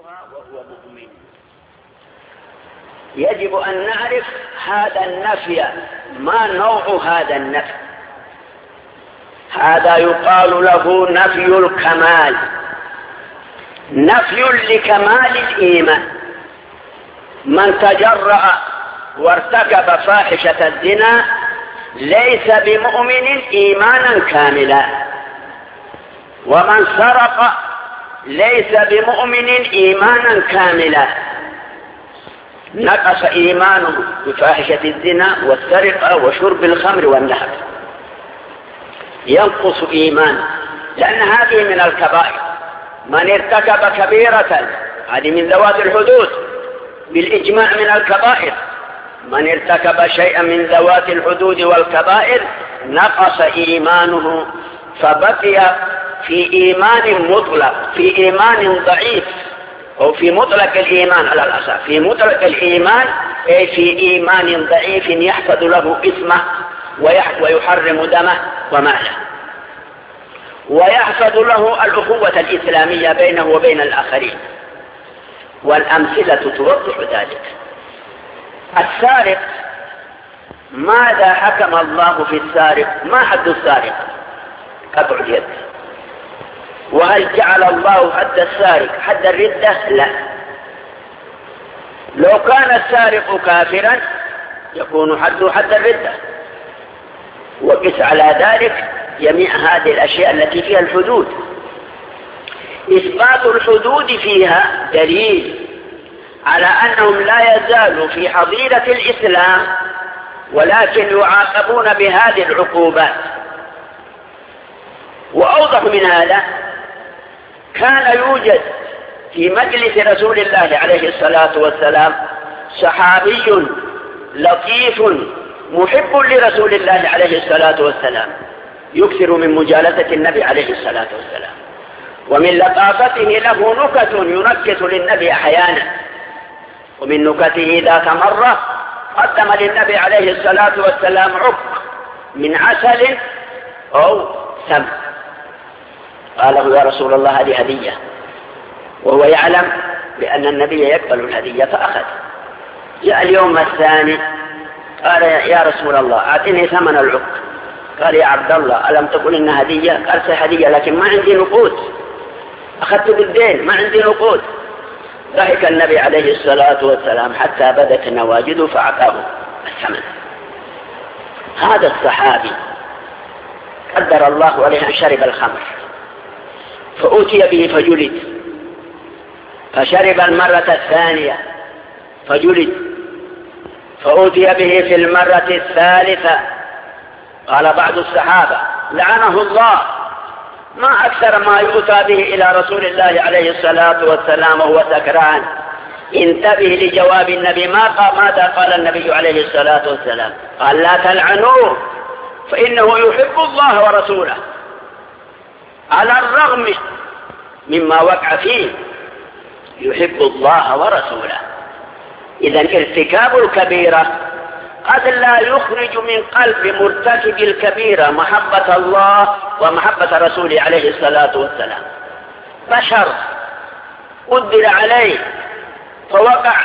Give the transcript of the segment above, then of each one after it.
يفعلها وهو مؤمن. يجب أن نعرف هذا النفي، ما نوع هذا النفي. هذا يقال له نفي الكمال، نفي لكمال الإيمان. من تجرأ وارتكب فاحشة الزنا ليس بمؤمن إيمانا كاملا، ومن سرق ليس بمؤمن إيمانا كاملا، نقص إيمانه بفاحشة الزنا والسرقة وشرب الخمر والنهب، ينقص إيمانه، لأن هذه من الكبائر. من ارتكب كبيرة، هذه من ذوات الحدود بالإجماع من الكبائر، من ارتكب شيئا من ذوات الحدود والكبائر نقص إيمانه، فبقي في إيمان مطلق، في إيمان ضعيف، أو في مطلق الإيمان على الأصح، في مطلق الإيمان أي في إيمان ضعيف يحفظ له اسمه ويحرم دمه وماله، ويحفظ له الأخوة الإسلامية بينه وبين الآخرين. والأمثلة توضح ذلك. السارق، ماذا حكم الله في السارق؟ ما حد السارق؟ قطع اليد. وهل جعل الله حد السارق حد الردة؟ لا. لو كان السارق كافرا يكون حده حد الردة. وقس على ذلك جميع هذه الأشياء التي فيها الحدود. إثبات الحدود فيها دليل على أنهم لا يزالوا في حظيرة الإسلام، ولكن يعاقبون بهذه العقوبات. وأوضح من هذا، كان يوجد في مجلس رسول الله عليه الصلاة والسلام صحابي لطيف محب لرسول الله عليه الصلاة والسلام، يكثر من مجالسة النبي عليه الصلاة والسلام، ومن لطافته له نكت ينكت للنبي أحيانا. ومن نكته ذات مرة قدم للنبي عليه الصلاة والسلام عق من عسل أو سم، قال له: يا رسول الله هذه هدية، وهو يعلم بأن النبي يقبل الهدية فأخذ. جاء اليوم الثاني قال: يا رسول الله أعطني ثمن العق. قال: يا عبد الله ألم تقل إنها هدية؟ قال: هدية لكن ما عندي نقود، أخذت بالدين ما عندي نقود. ضحك النبي عليه الصلاة والسلام حتى بدت نواجذه فأعطاه الثمن. هذا الصحابي قدر الله عليه أن شرب الخمر، فأتي به فجلد، فشرب المرة الثانية فجلد، فأتي به في المرة الثالثة. قال بعض الصحابة: لعنه الله، ما أكثر ما يؤتى به إلى رسول الله عليه الصلاة والسلام وهو سكران. انتبه لجواب النبي، ماذا قال النبي عليه الصلاة والسلام؟ قال: لا تلعنوه فإنه يحب الله ورسوله، على الرغم مما وقع فيه يحب الله ورسوله. إذن ارتكاب الكبيرة قد لا يخرج من قلب مرتكب الكبيرة محبة الله ومحبة رسوله عليه الصلاة والسلام. بشر قدر عليه فوقع.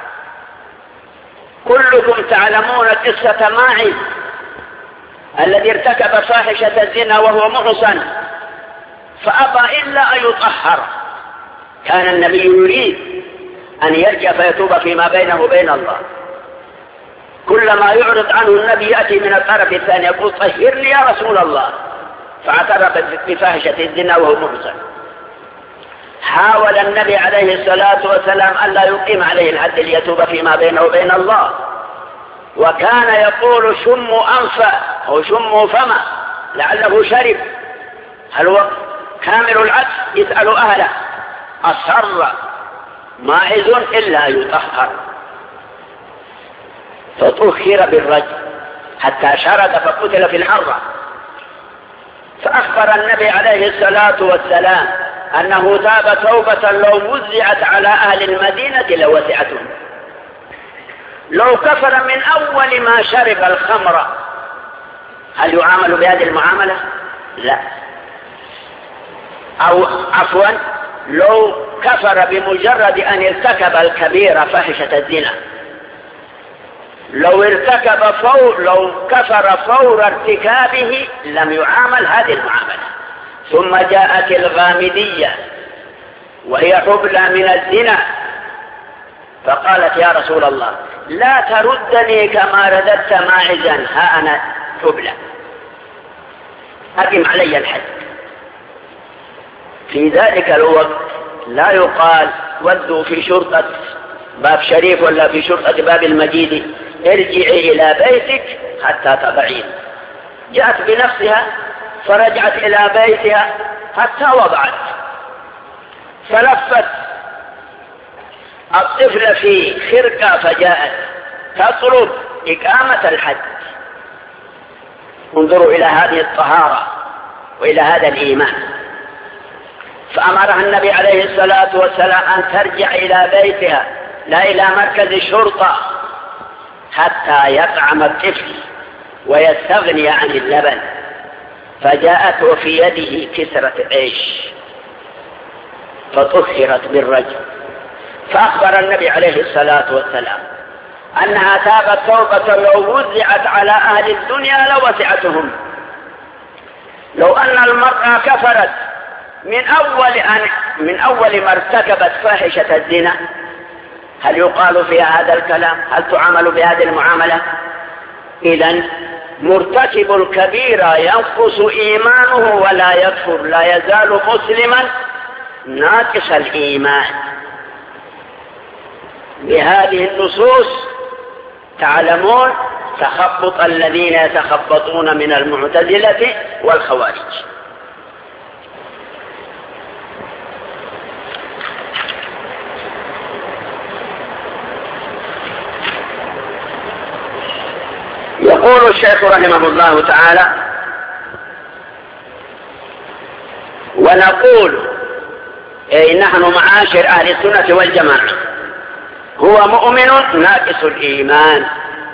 كلكم تعلمون قصة ماعز الذي ارتكب فاحشة الزنا وهو محصن فأبى إلا أن يطهر. كان النبي يريد أن يرجع فيتوب فيما بينه وبين الله. كلما يعرض عنه النبي يأتي من الطرف الثاني يقول: طهرني يا رسول الله، فاعترف بفاحشة الزنا وهو محصن. حاول النبي عليه الصلاة والسلام ألا يقيم عليه الحد ليتوب فيما بينه وبين الله، وكان يقول: شموا أنفه أو شموا فمه لعله شرب. هل هو كامل العدل؟ يسأل أهله. أصر ماعز إلا يطهر، فطهر بالرجل حتى شرد فقتل في الحرة. فأخبر النبي عليه الصلاة والسلام أنه تاب توبة لو وزعت على أهل المدينة لوسعتهم. لو كفر من أول ما شرب الخمر هل يعامل بهذه المعاملة؟ لا. أو عفوا لو كفر بمجرد أن ارتكب الكبيرة فاحشة الزنا، لو كفر فور ارتكابه لم يعامل هذه المعاملة. ثم جاءت الغامدية وهي حبلى من الزنا فقالت يا رسول الله لا تردني كما رددت ماعزا، ها أنا حبلى أقم علي الحد. في ذلك الوقت لا يقال ودوا في شرطة باب شريف ولا في شرطة باب المجيد ارجعي إلى بيتك حتى تضعين. جاءت بنفسها فرجعت إلى بيتها حتى وضعت، فلفت الطفل في خرقة فجاءت تطلب إقامة الحد. انظروا إلى هذه الطهارة وإلى هذا الإيمان. فأمرها النبي عليه الصلاة والسلام أن ترجع إلى بيتها لا إلى مركز الشرطة حتى يطعم الطفل ويستغني عن اللبن. فجاءت وفي يده كسرة عيش فطهرت بالرجل. فأخبر النبي عليه الصلاة والسلام أنها تابت توبة لو وزعت على أهل الدنيا لوسعتهم. لو أن المرأة كفرت من أول ما ارتكبت فاحشة الزنا هل يقال فيها هذا الكلام؟ هل تعامل بهذه المعاملة؟ إذن مرتكب الكبيرة ينقص إيمانه ولا يكفر، لا يزال مسلما ناقص الإيمان. بهذه النصوص تعلمون تخبط الذين يتخبطون من المعتزلة والخوارج. يقول الشيخ رحمه الله تعالى ونقول أي نحن معاشر أهل السنة والجماعة هو مؤمن ناقص الإيمان،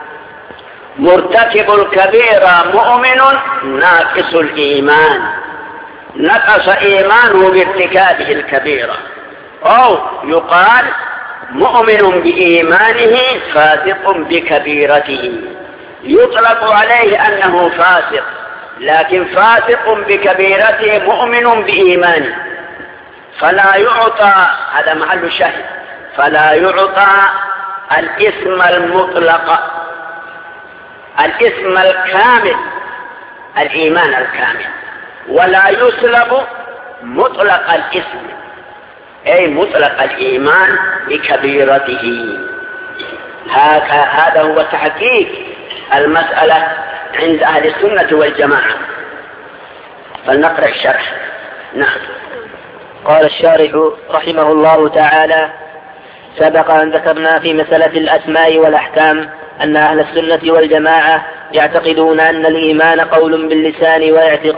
مرتكب الكبيرة مؤمن ناقص الإيمان، نقص إيمانه بارتكابه الكبيرة، أو يقال مؤمن بإيمانه فاسق بكبيرته. يطلق عليه أنه فاسق، لكن فاسق بكبيرته مؤمن بإيمانه، فلا يعطى، هذا محل الشاهد، فلا يعطى الاسم المطلق، الاسم الكامل، الإيمان الكامل، ولا يسلب مطلق الاسم أي مطلق الإيمان بكبيرته. هذا هو تحقيق المسألة عند أهل السنة والجماعة. فلنقرأ الشرح. نعم. قال الشارح رحمه الله تعالى: سبق أن ذكرنا في مسألة الأسماء والأحكام أن أهل السنة والجماعة يعتقدون أن الإيمان قول باللسان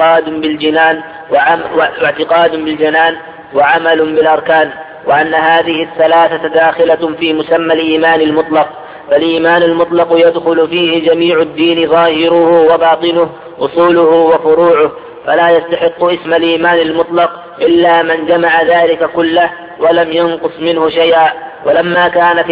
واعتقاد بالجنان وعمل بالأركان، وأن هذه الثلاثة داخلة في مسمى الإيمان المطلق. فالإيمان المطلق يدخل فيه جميع الدين ظاهره وباطنه أصوله وفروعه، فلا يستحق اسم الإيمان المطلق إلا من جمع ذلك كله ولم ينقص منه شيئا. ولما كانت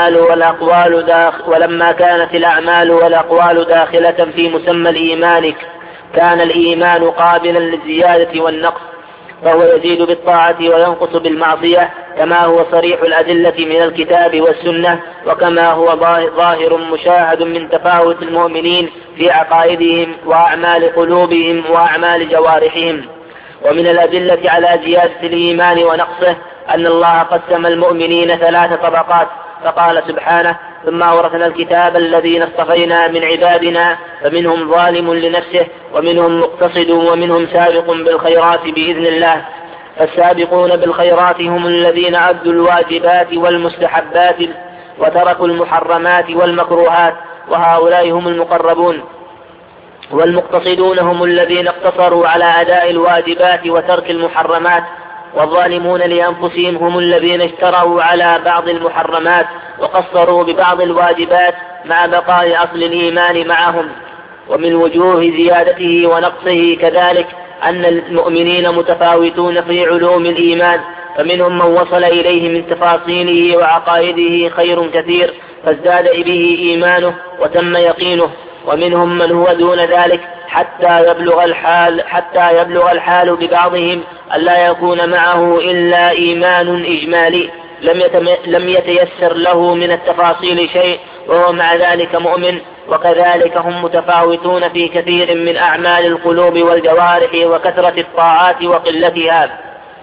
الأعمال والأقوال داخلة في مسمى الإيمان كان الإيمان قابلا للزيادة والنقص، فهو يزيد بالطاعة وينقص بالمعصية، كما هو صريح الأدلة من الكتاب والسنة، وكما هو ظاهر مشاهد من تفاوت المؤمنين في عقائدهم وأعمال قلوبهم وأعمال جوارحهم. ومن الأدلة على زيادة الإيمان ونقصه أن الله قسم المؤمنين 3 طبقات، فقال سبحانه: ثم أورثنا الكتاب الذين اصطفينا من عبادنا فمنهم ظالم لنفسه ومنهم مقتصد ومنهم سابق بالخيرات بإذن الله. فالسابقون بالخيرات هم الذين أدوا الواجبات والمستحبات وتركوا المحرمات والمكروهات، وهؤلاء هم المقربون. والمقتصدون هم الذين اقتصروا على أداء الواجبات وترك المحرمات. والظالمون لأنفسهم هم الذين اشتروا على بعض المحرمات وقصروا ببعض الواجبات مع بقاء أصل الإيمان معهم. ومن وجوه زيادته ونقصه كذلك أن المؤمنين متفاوتون في علوم الإيمان، فمنهم من وصل إليه من تفاصيله وعقائده خير كثير فازداد به إيمانه وتم يقينه، ومنهم من هو دون ذلك حتى يبلغ الحال ببعضهم أن لا يكون معه إلا إيمان إجمالي لم يتيسر له من التفاصيل شيء وهو مع ذلك مؤمن. وكذلك هم متفاوتون في كثير من أعمال القلوب والجوارح وكثرة الطاعات وقلتها.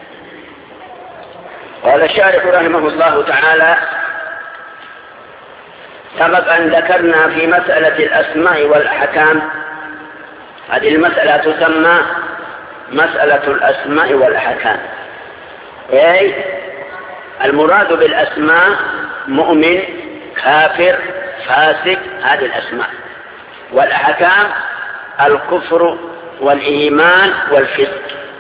قال الشارح رحمه الله تعالى: سبق أن ذكرنا في مسألة الأسماء والأحكام، هذه المسألة تسمى مسألة الأسماء والأحكام، أي المراد بالأسماء مؤمن كافر فاسق، هذه الأسماء، والأحكام الكفر والإيمان والفسق.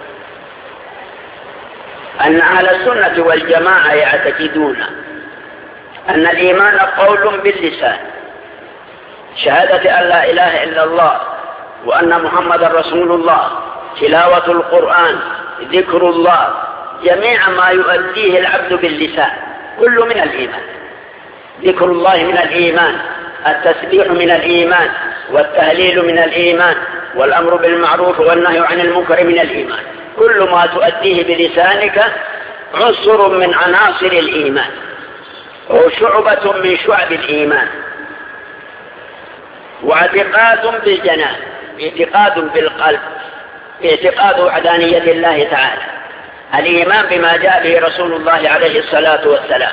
أن أهل السنة والجماعة يعتقدون أن الإيمان قول باللسان، شهادة أن لا إله إلا الله وأن محمد رسول الله، تلاوة القرآن، ذكر الله، جميع ما يؤديه العبد باللسان كل من الإيمان. ذكر الله من الإيمان، التسبيح من الإيمان، والتهليل من الإيمان، والأمر بالمعروف والنهي عن المنكر من الإيمان. كل ما تؤديه بلسانك عنصر من عناصر الإيمان أو شعبة من شعب الإيمان. واعتقاد بالجنان، اعتقاد بالقلب، اعتقاد وحدانية الله تعالى، الإيمان بما جاء به رسول الله عليه الصلاة والسلام.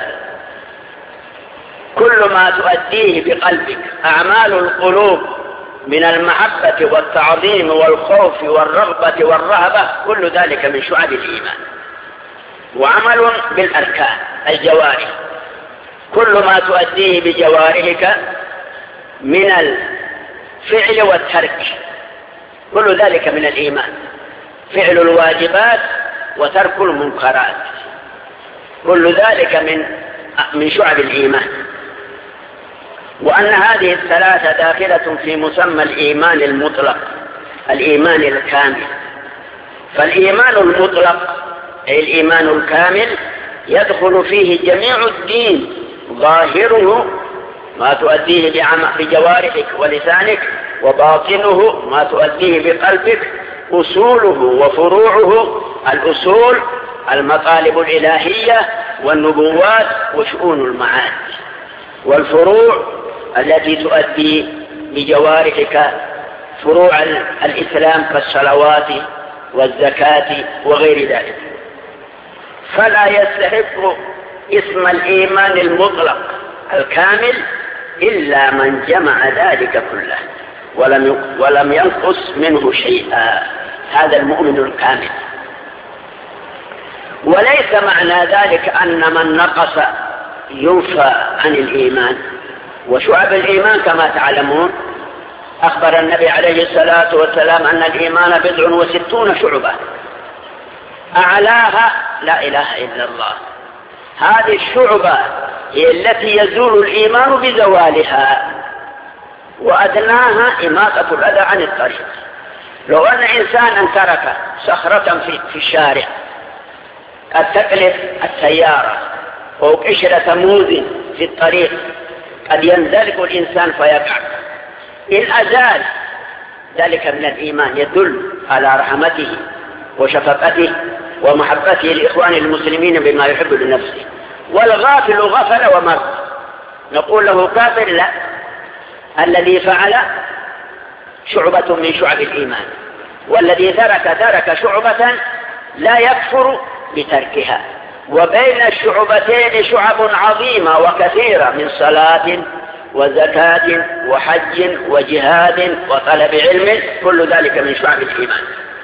كل ما تؤديه بقلبك، أعمال القلوب من المحبة والتعظيم والخوف والرغبة والرهبة، كل ذلك من شعب الإيمان. وعمل بالأركان، الجوارح، كل ما تؤديه بجوارحك من الفعل والترك، كل ذلك من الإيمان. فعل الواجبات وترك المنكرات، كل ذلك من شعب الإيمان. وأن هذه الثلاثة داخلة في مسمى الإيمان المطلق، الإيمان الكامل. فالإيمان المطلق أي الإيمان الكامل يدخل فيه جميع الدين، ظاهره ما تؤديه بجوارحك ولسانك، وباطنه ما تؤديه بقلبك، أصوله وفروعه، الأصول المطالب الإلهية والنبوات وشؤون المعاد، والفروع التي تؤدي بجوارحك فروع الإسلام كالصلوات والزكاة وغير ذلك. فلا يستحق اسم الإيمان المطلق الكامل إلا من جمع ذلك كله ولم ينقص منه شيئا، هذا المؤمن الكامل. وليس معنى ذلك أن من نقص ينفى عن الإيمان. وشعب الإيمان كما تعلمون أخبر النبي عليه الصلاة والسلام أن الإيمان 69 شعبة، أعلاها لا إله إلا الله. هذه الشعبة هي التي يزول الإيمان بزوالها، وأدناها إماطة الأذى عن الطريق. لو أن إنسانا ترك صخرة في الشارع قد تكلف السيارة أو قشرة موز في الطريق، قد ينزلق الإنسان فيقع، إن أزال ذلك من الإيمان يدل على رحمته وشفقته ومحبته لإخوان المسلمين بما يحب لنفسه. والغافل غفل ومر، نقول له كافر؟ لا، الذي فعل شعبة من شعب الإيمان، والذي ترك شعبة لا يكفر بتركها. وبين الشعبتين شعب عظيمة وكثيرة من صلاة وزكاة وحج وجهاد وطلب علم، كل ذلك من شعب الإيمان.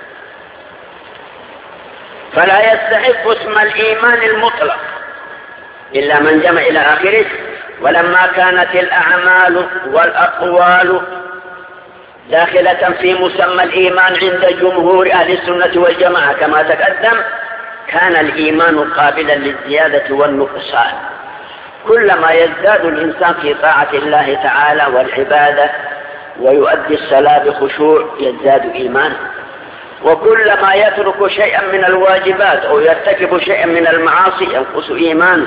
فلا يستحق اسم الإيمان المطلق إلا من جمع إلى آخره. ولما كانت الأعمال والأقوال داخلة في مسمى الإيمان عند جمهور أهل السنة والجماعة كما تقدم، كان الإيمان قابلا للزيادة والنقصان. كلما يزداد الإنسان في طاعة الله تعالى والعبادة ويؤدي الصلاة بخشوع يزداد إيمانه، وكلما يترك شيئا من الواجبات أو يرتكب شيئا من المعاصي ينقص إيمانه،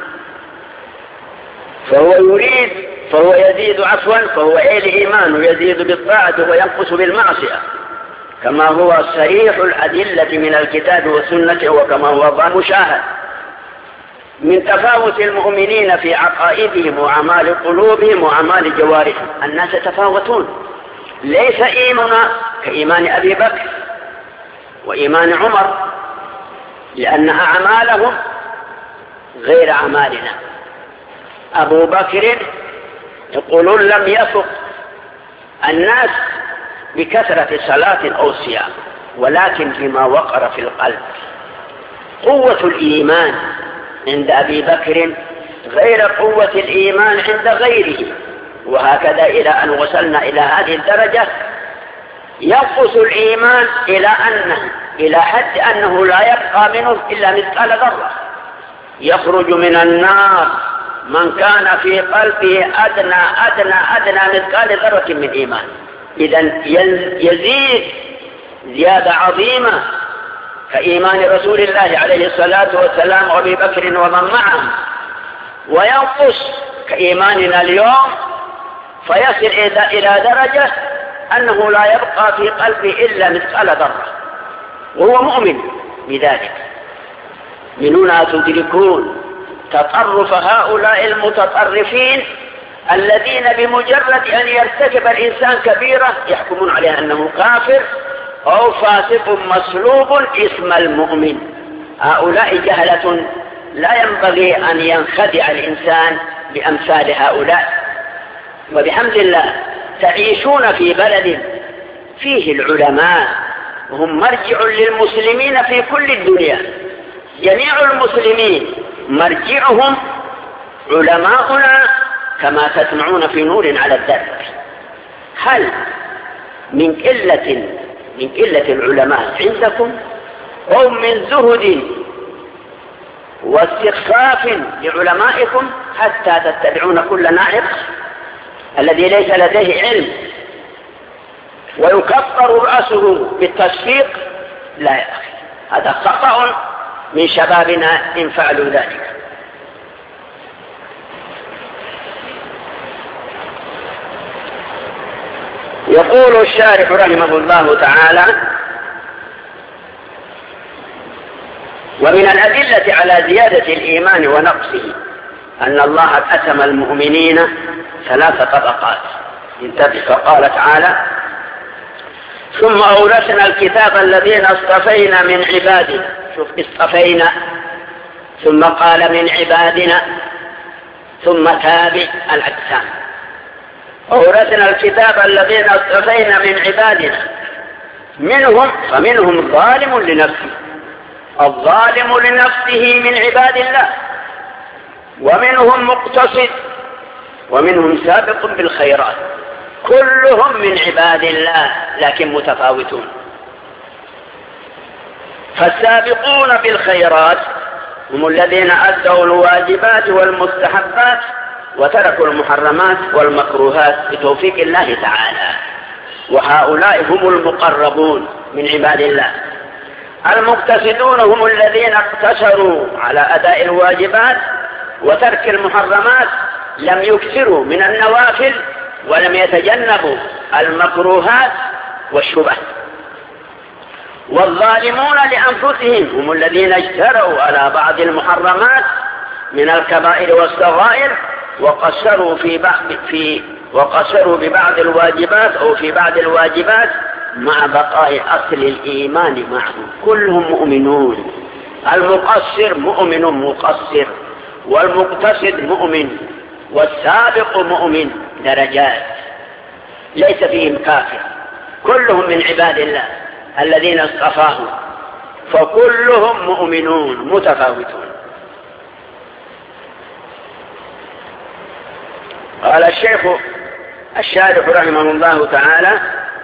فهو يزيد فهو الإيمان يزيد بالطاعة وينقص بالمعصية، كما هو صريح الأدلة من الكتاب والسنة، وكما هو مشاهد من تفاوت المؤمنين في عقائدهم وأعمال قلوبهم وأعمال جوارحهم. الناس يتفاوتون، ليس إيماننا كإيمان أبي بكر وإيمان عمر، لأن أعمالهم غير أعمالنا. أبو بكر يقولون لم يفق الناس بكثرة صلاة أو صيام، ولكن فيما وقر في القلب. قوة الإيمان عند أبي بكر غير قوة الإيمان عند غيره، وهكذا إلى أن وصلنا إلى هذه الدرجة ينقص الإيمان إلى حد أنه لا يبقى منه إلا مثقال ذرة. يخرج من النار من كان في قلبه أدنى مثقال ذرة من إيمان. إذن يزيد زيادة عظيمة كإيمان رسول الله عليه الصلاة والسلام وأبي بكر ومن معه، وينقص كإيماننا اليوم فيصل إلى درجة أنه لا يبقى في قلبه إلا مثقال ذرة، وهو مؤمن بذلك. من هنا تدركون تطرف هؤلاء المتطرفين الذين بمجرد أن يرتكب الإنسان كبيرة يحكمون عليه أنه كافر أو فاسق مسلوب اسم المؤمن. هؤلاء جهلة، لا ينبغي أن ينخدع الإنسان بأمثال هؤلاء. وبحمد الله تعيشون في بلد فيه العلماء، وهم مرجع للمسلمين في كل الدنيا. جميع المسلمين مرجعهم علماؤنا كما تسمعون في نور على الدرب. هل من قلة العلماء عندكم أو من زهد واستخفاف لعلمائكم حتى تتبعون كل ناعق الذي ليس لديه علم ويكفر رأسه بالتصفيق؟ لا يا أخي، هذا خطأ من شبابنا إن فعلوا ذلك. يقول الشارح رحمه الله تعالى: ومن الأدلة على زيادة الإيمان ونقصه أن الله قسم المؤمنين 3 طبقات. انتبه، فقال تعالى: ثم أورثنا الكتاب الذين اصطفينا من عبادنا. شوف، اصطفينا ثم قال من عبادنا ثم تابع الأقسام. أورثنا الكتاب الذين اصطفينا من عبادنا فمنهم ظالم لنفسه، الظالم لنفسه من عباد الله، ومنهم مقتصد، ومنهم سابق بالخيرات، كلهم من عباد الله لكن متفاوتون. فالسابقون بالخيرات هم الذين أدوا الواجبات والمستحبات وتركوا المحرمات والمكروهات بتوفيق الله تعالى، وهؤلاء هم المقربون من عباد الله. المقتصدون هم الذين اقتصروا على أداء الواجبات وترك المحرمات، لم يكثروا من النوافل ولم يتجنبوا المكروهات والشبهات. والظالمون لأنفسهم هم الذين اجتروا على بعض المحرمات من الكبائر والصغائر وقصروا ببعض الواجبات أو في بعض الواجبات مع بقاء أصل الإيمان معهم. كلهم مؤمنون، المقصر مؤمن مقصر، والمقتصد مؤمن، والسابق مؤمن، درجات ليس فيهم كافر، كلهم من عباد الله الذين اصطفاهم، فكلهم مؤمنون متفاوتون. قال الشيخ الشارح رحمه الله تعالى: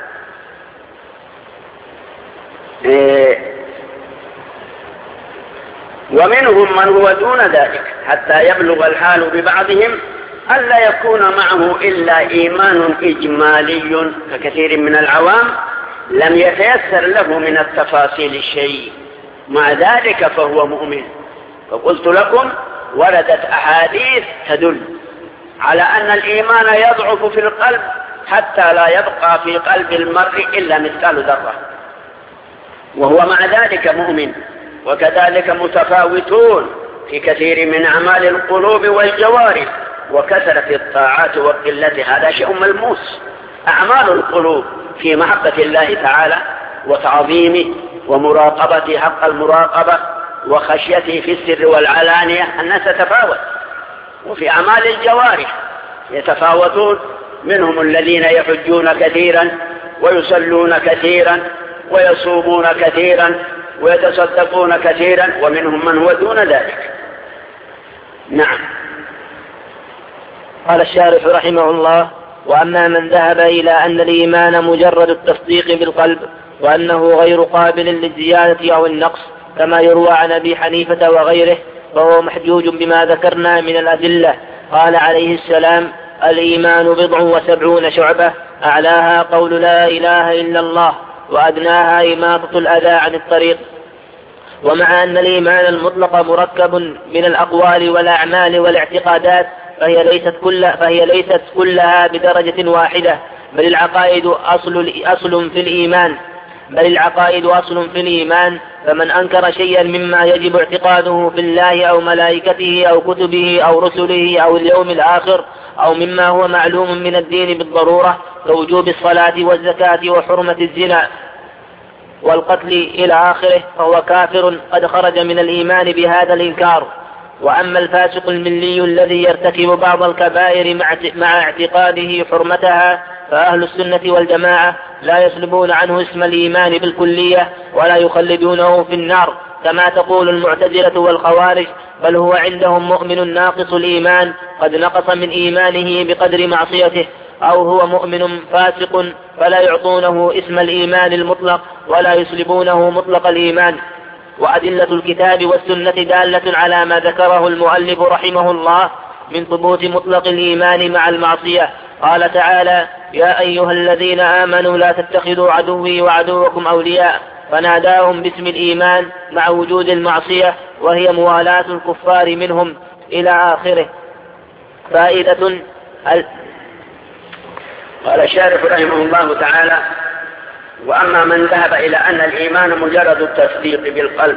ومنهم من هو دون ذلك حتى يبلغ الحال ببعضهم ألا يكون معه إلا إيمان إجمالي ككثير من العوام لم يتيسر له من التفاصيل شيء، مع ذلك فهو مؤمن. فقلت لكم وردت أحاديث تدل على أن الإيمان يضعف في القلب حتى لا يبقى في قلب المرء إلا مثقال ذرة، وهو مع ذلك مؤمن. وكذلك متفاوتون في كثير من أعمال القلوب والجوارح، وكثرة الطاعات وقلتها هذا شيء ملموس. أعمال القلوب في محبة الله تعالى وتعظيمه ومراقبته حق المراقبة وخشيته في السر والعلانية الناس تتفاوت. وفي أعمال الجوارح يتفاوتون، منهم الذين يحجون كثيرا ويصلون كثيرا ويصومون كثيرا ويتصدقون كثيرا، ومنهم من هو دون ذلك. نعم. قال الشارح رحمه الله: وأما من ذهب إلى أن الإيمان مجرد التصديق بالقلب وأنه غير قابل للزيادة أو النقص كما يروى عن أبي حنيفة وغيره، فهو محجوج بما ذكرنا من الأدلة. قال عليه السلام: الإيمان 79 شعبة، أعلاها قول لا إله إلا الله، وأدناها إماطة الأذى عن الطريق. ومع أن الإيمان المطلق مركب من الأقوال والأعمال والاعتقادات، فهي ليست كلها بدرجة واحدة، بل العقائد أصل في الإيمان. فمن أنكر شيئا مما يجب اعتقاده في الله أو ملائكته أو كتبه أو رسله أو اليوم الآخر أو مما هو معلوم من الدين بالضرورة كوجوب الصلاة والزكاة وحرمة الزنا والقتل إلى آخره، فهو كافر قد خرج من الإيمان بهذا الإنكار. وأما الفاسق الملي الذي يرتكب بعض الكبائر مع اعتقاده حرمتها، فأهل السنة والجماعة لا يسلبون عنه اسم الإيمان بالكلية ولا يخلدونه في النار كما تقول المعتزلة والخوارج، بل هو عندهم مؤمن ناقص الإيمان قد نقص من إيمانه بقدر معصيته، أو هو مؤمن فاسق فلا يعطونه اسم الإيمان المطلق ولا يسلبونه مطلق الإيمان. وأدلة الكتاب والسنة دالة على ما ذكره المؤلف رحمه الله من ثبوت مطلق الإيمان مع المعصية. قال تعالى: يا أيها الذين آمنوا لا تتخذوا عدوي وعدوكم أولياء، فناداهم باسم الإيمان مع وجود المعصية وهي موالاة الكفار منهم إلى آخره. فائدة. قال الشارح رحمه الله تعالى: وأما من ذهب إلى أن الإيمان مجرد التصديق بالقلب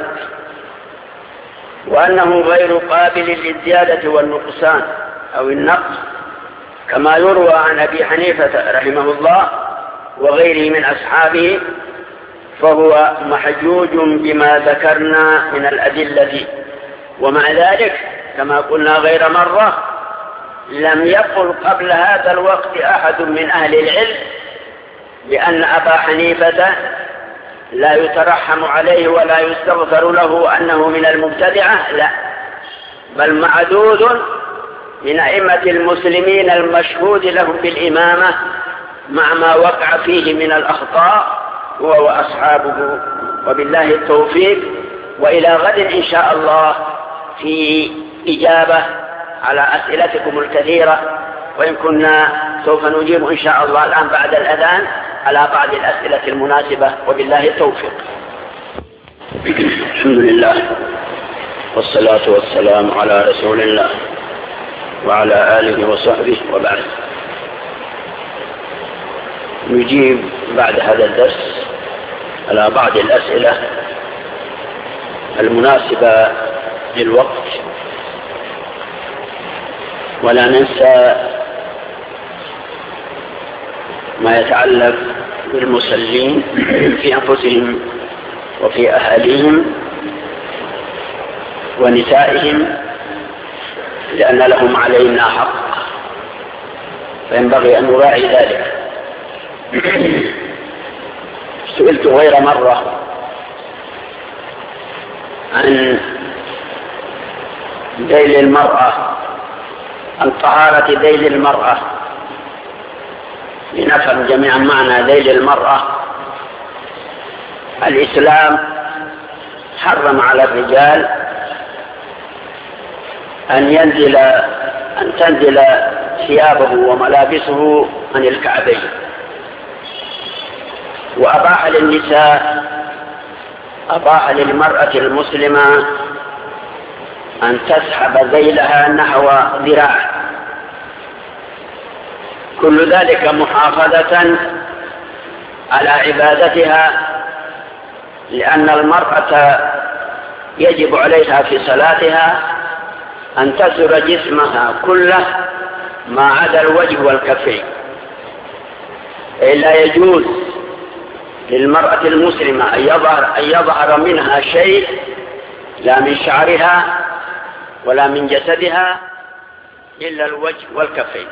وأنه غير قابل للزيادة والنقصان أو النقص كما يروى عن أبي حنيفة رحمه الله وغيره من أصحابه، فهو محجوج بما ذكرنا من الأدلة. ومع ذلك كما قلنا غير مرة، لم يقل قبل هذا الوقت أحد من أهل العلم بأن أبا حنيفة لا يترحم عليه ولا يستغفر له أنه من المبتدعة، لا، بل معدود من أئمة المسلمين المشهود لهم بالإمامة مع ما وقع فيه من الأخطاء هو وأصحابه. وبالله التوفيق، وإلى غد إن شاء الله في إجابة على أسئلتكم الكثيرة، وإن كنا سوف نجيب إن شاء الله الآن بعد الأذان على بعض الأسئلة المناسبة. وبالله التوفيق. الحمد لله والصلاة والسلام على رسول الله وعلى آله وصحبه، وبعد. نجيب بعد هذا الدرس على بعض الأسئلة المناسبة للوقت، ولا ننسى ما يتعلق بالمصلين في أنفسهم وفي أهاليهم ونسائهم، لأن لهم علينا حق، فينبغي أن نراعي ذلك. سئلت غير مرة عن ذيل المرأة، عن طهارة ذيل المرأة، لنفهم جميعا معنى ذيل المرأة. الإسلام حرم على الرجال أن تنزل ثيابه وملابسه عن الكعبين، وأباح للمرأة المسلمة أن تسحب ذيلها نحو ذراع، كل ذلك محافظة على عبادتها، لأن المرأة يجب عليها في صلاتها أن تستر جسمها كله ما عدا الوجه والكفين. لا يجوز للمرأة المسلمة أن يظهر منها شيء، لا من شعرها ولا من جسدها، إلا الوجه والكفين.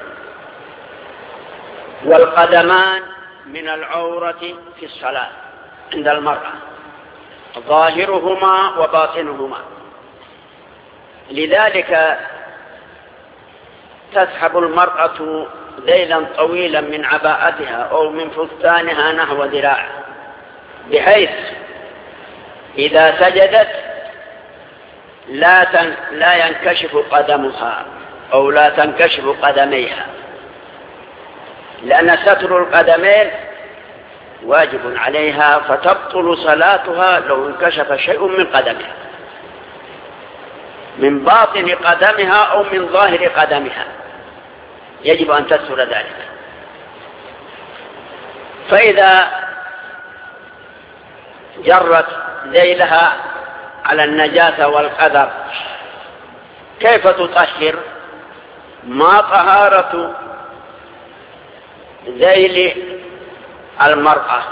والقدمان من العورة في الصلاة عند المرأة، ظاهرهما وباطنهما، لذلك تسحب المرأة ذيلا طويلا من عباءتها أو من فستانها نحو ذراع، بحيث إذا سجدت لا ينكشف قدمها أو لا تنكشف قدميها، لأن ستر القدمين واجب عليها، فتبطل صلاتها لو انكشف شيء من قدمها، من باطن قدمها أو من ظاهر قدمها، يجب أن تستر ذلك. فإذا جرت ذيلها على النجاسة والقذر كيف تطهر؟ ما طهارة ذيل المرأة،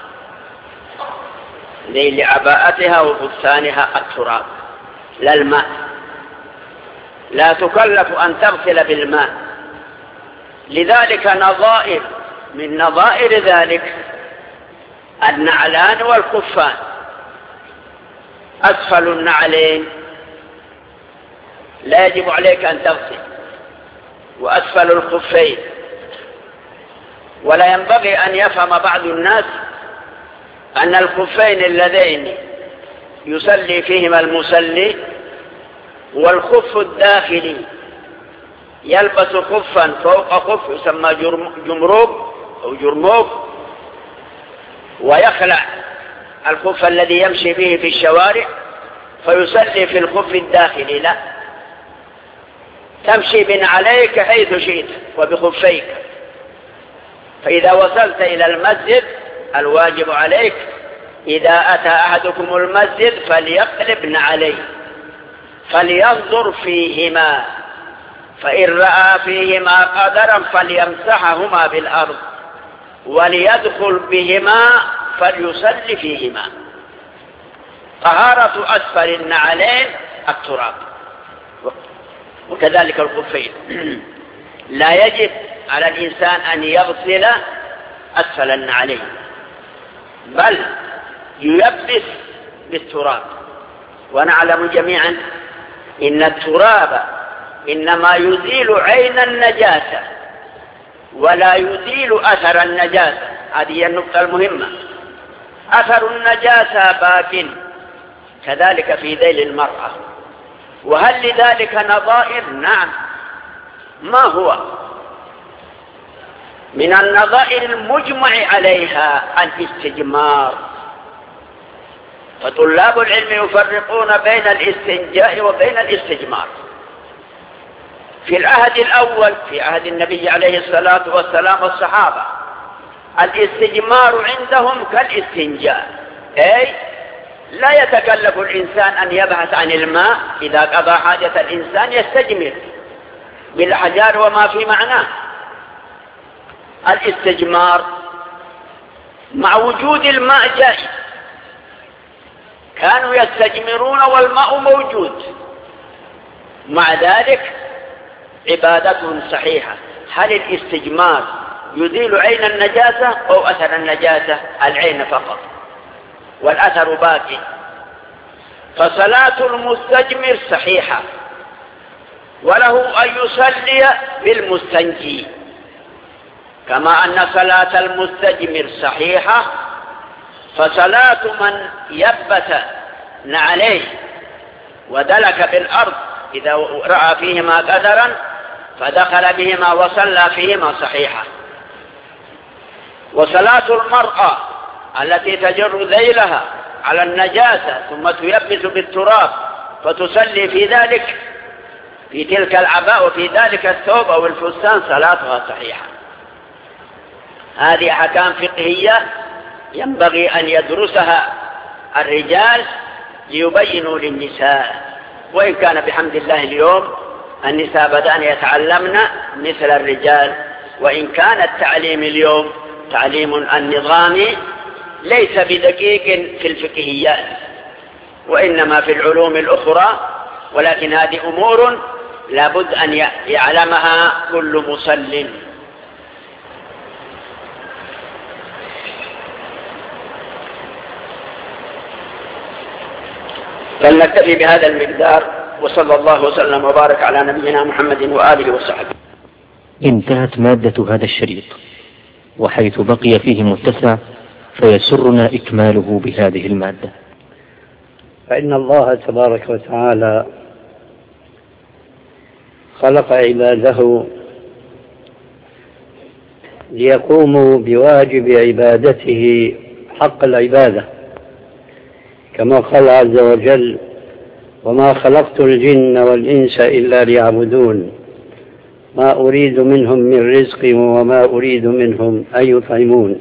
ذيل عباءتها وفستانها التراب لا الماء، لا تكلف أن تغسل بالماء. لذلك نظائر من نظائر ذلك النعلان والخفان. أسفل النعلين لا يجب عليك أن تغسل، وأسفل الخفين. ولا ينبغي أن يفهم بعض الناس أن الخفين اللذين يصلي فيهما المصلي والخف الداخلي يلبس خفا فوق خف يسمى جمروب أو جرموب، ويخلع الخف الذي يمشي به في الشوارع فيصلي في الخف الداخلي. لا، تمشي بنعليك حيث شئت وبخفيك. فإذا وصلت إلى المسجد الواجب عليك إذا أتى أحدكم المسجد فليقلب نعليه، فلينظر فيهما، فإن رأى فيهما قدرا فليمسحهما بالأرض، وليدخل بهما فليصلي فيهما. طهارة أسفل النعلين التراب، وكذلك الخفين. لا يجب على الإنسان أن يغسل أسفل النعلين، بل ييبس بالتراب. ونعلم جميعا إن التراب إنما يزيل عين النجاسة ولا يزيل أثر النجاسة. هذه هي النقطة المهمة. أثر النجاسة باق، كذلك في ذيل المرأة. وهل لذلك نظائر؟ نعم. ما هو؟ من النظائر المجمع عليها الاستجمار. فطلاب العلم يفرقون بين الاستنجاء وبين الاستجمار. في العهد الأول في عهد النبي عليه الصلاة والسلام والصحابة الاستجمار عندهم كالاستنجاء، أي لا يتكلف الإنسان أن يبحث عن الماء، إذا قضى حاجة الإنسان يستجمر بالأحجار وما في معناه. الاستجمار مع وجود الماء جائز، كانوا يستجمرون والماء موجود، مع ذلك عبادتهم صحيحة. هل الاستجمار يزيل عين النجاسة أو أثر النجاسة؟ العين فقط، والأثر باقي. فصلاة المستجمر صحيحة، وله أن يصلي بالمستنجي، كما أن صلاة المستجمر صحيحة، فصلاة من يبت نعليه ودلك بالأرض إذا رأى فيهما قدرا فدخل بهما وصلى فيهما صحيحة. وصلاة المرأة التي تجر ذيلها على النجاسة ثم تيبس بالتراب فتصلي في تلك العباء وفي ذلك الثوب أو الفستان صلاتها صحيحة. هذه أحكام فقهية ينبغي أن يدرسها الرجال ليبينوا للنساء، وإن كان بحمد الله اليوم النساء بدأن يتعلمن مثل الرجال، وإن كان التعليم اليوم تعليم النظامي ليس بدقيق في الفقهيات وإنما في العلوم الأخرى، ولكن هذه أمور لابد أن يعلمها كل مصل. فلنكتفي بهذا المقدار، وصلى الله وسلم وبارك على نبينا محمد وآله وصحبه. انتهت مادة هذا الشريط، وحيث بقي فيه متسع فيسرنا إكماله بهذه المادة. فإن الله تبارك وتعالى خلق عباده ليقوموا بواجب عبادته حق العبادة، كما قال عز وجل: وما خلقت الجن والإنس إلا ليعبدون ما أريد منهم من رزق وما أريد منهم أن يطعمون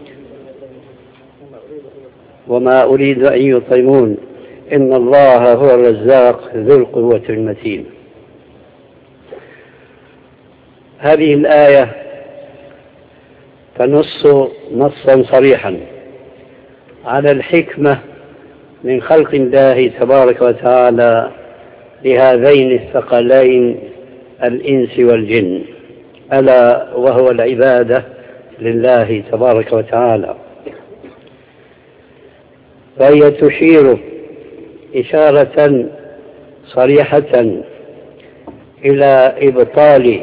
إن الله هو الرزاق ذو القوة المتين. هذه الآية تنص نصا صريحا على الحكمة من خلق الله تبارك وتعالى لهذين الثقلين الإنس والجن، ألا وهو العبادة لله تبارك وتعالى. فهي تشير إشارة صريحة إلى إبطال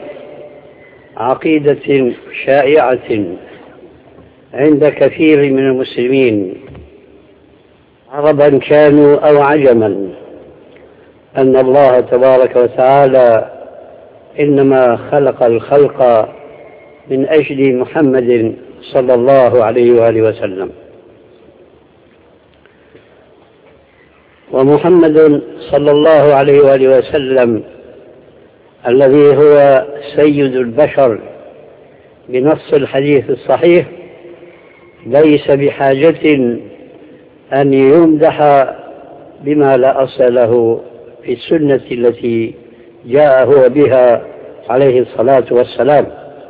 عقيدة شائعة عند كثير من المسلمين عربا كانوا أو عجما، أن الله تبارك وتعالى إنما خلق الخلق من أجل محمد صلى الله عليه وآله وسلم. ومحمد صلى الله عليه وآله وسلم الذي هو سيد البشر بنص الحديث الصحيح ليس بحاجة أن يمدح بما لا أصل له في السنة التي جاء هو بها عليه الصلاة والسلام.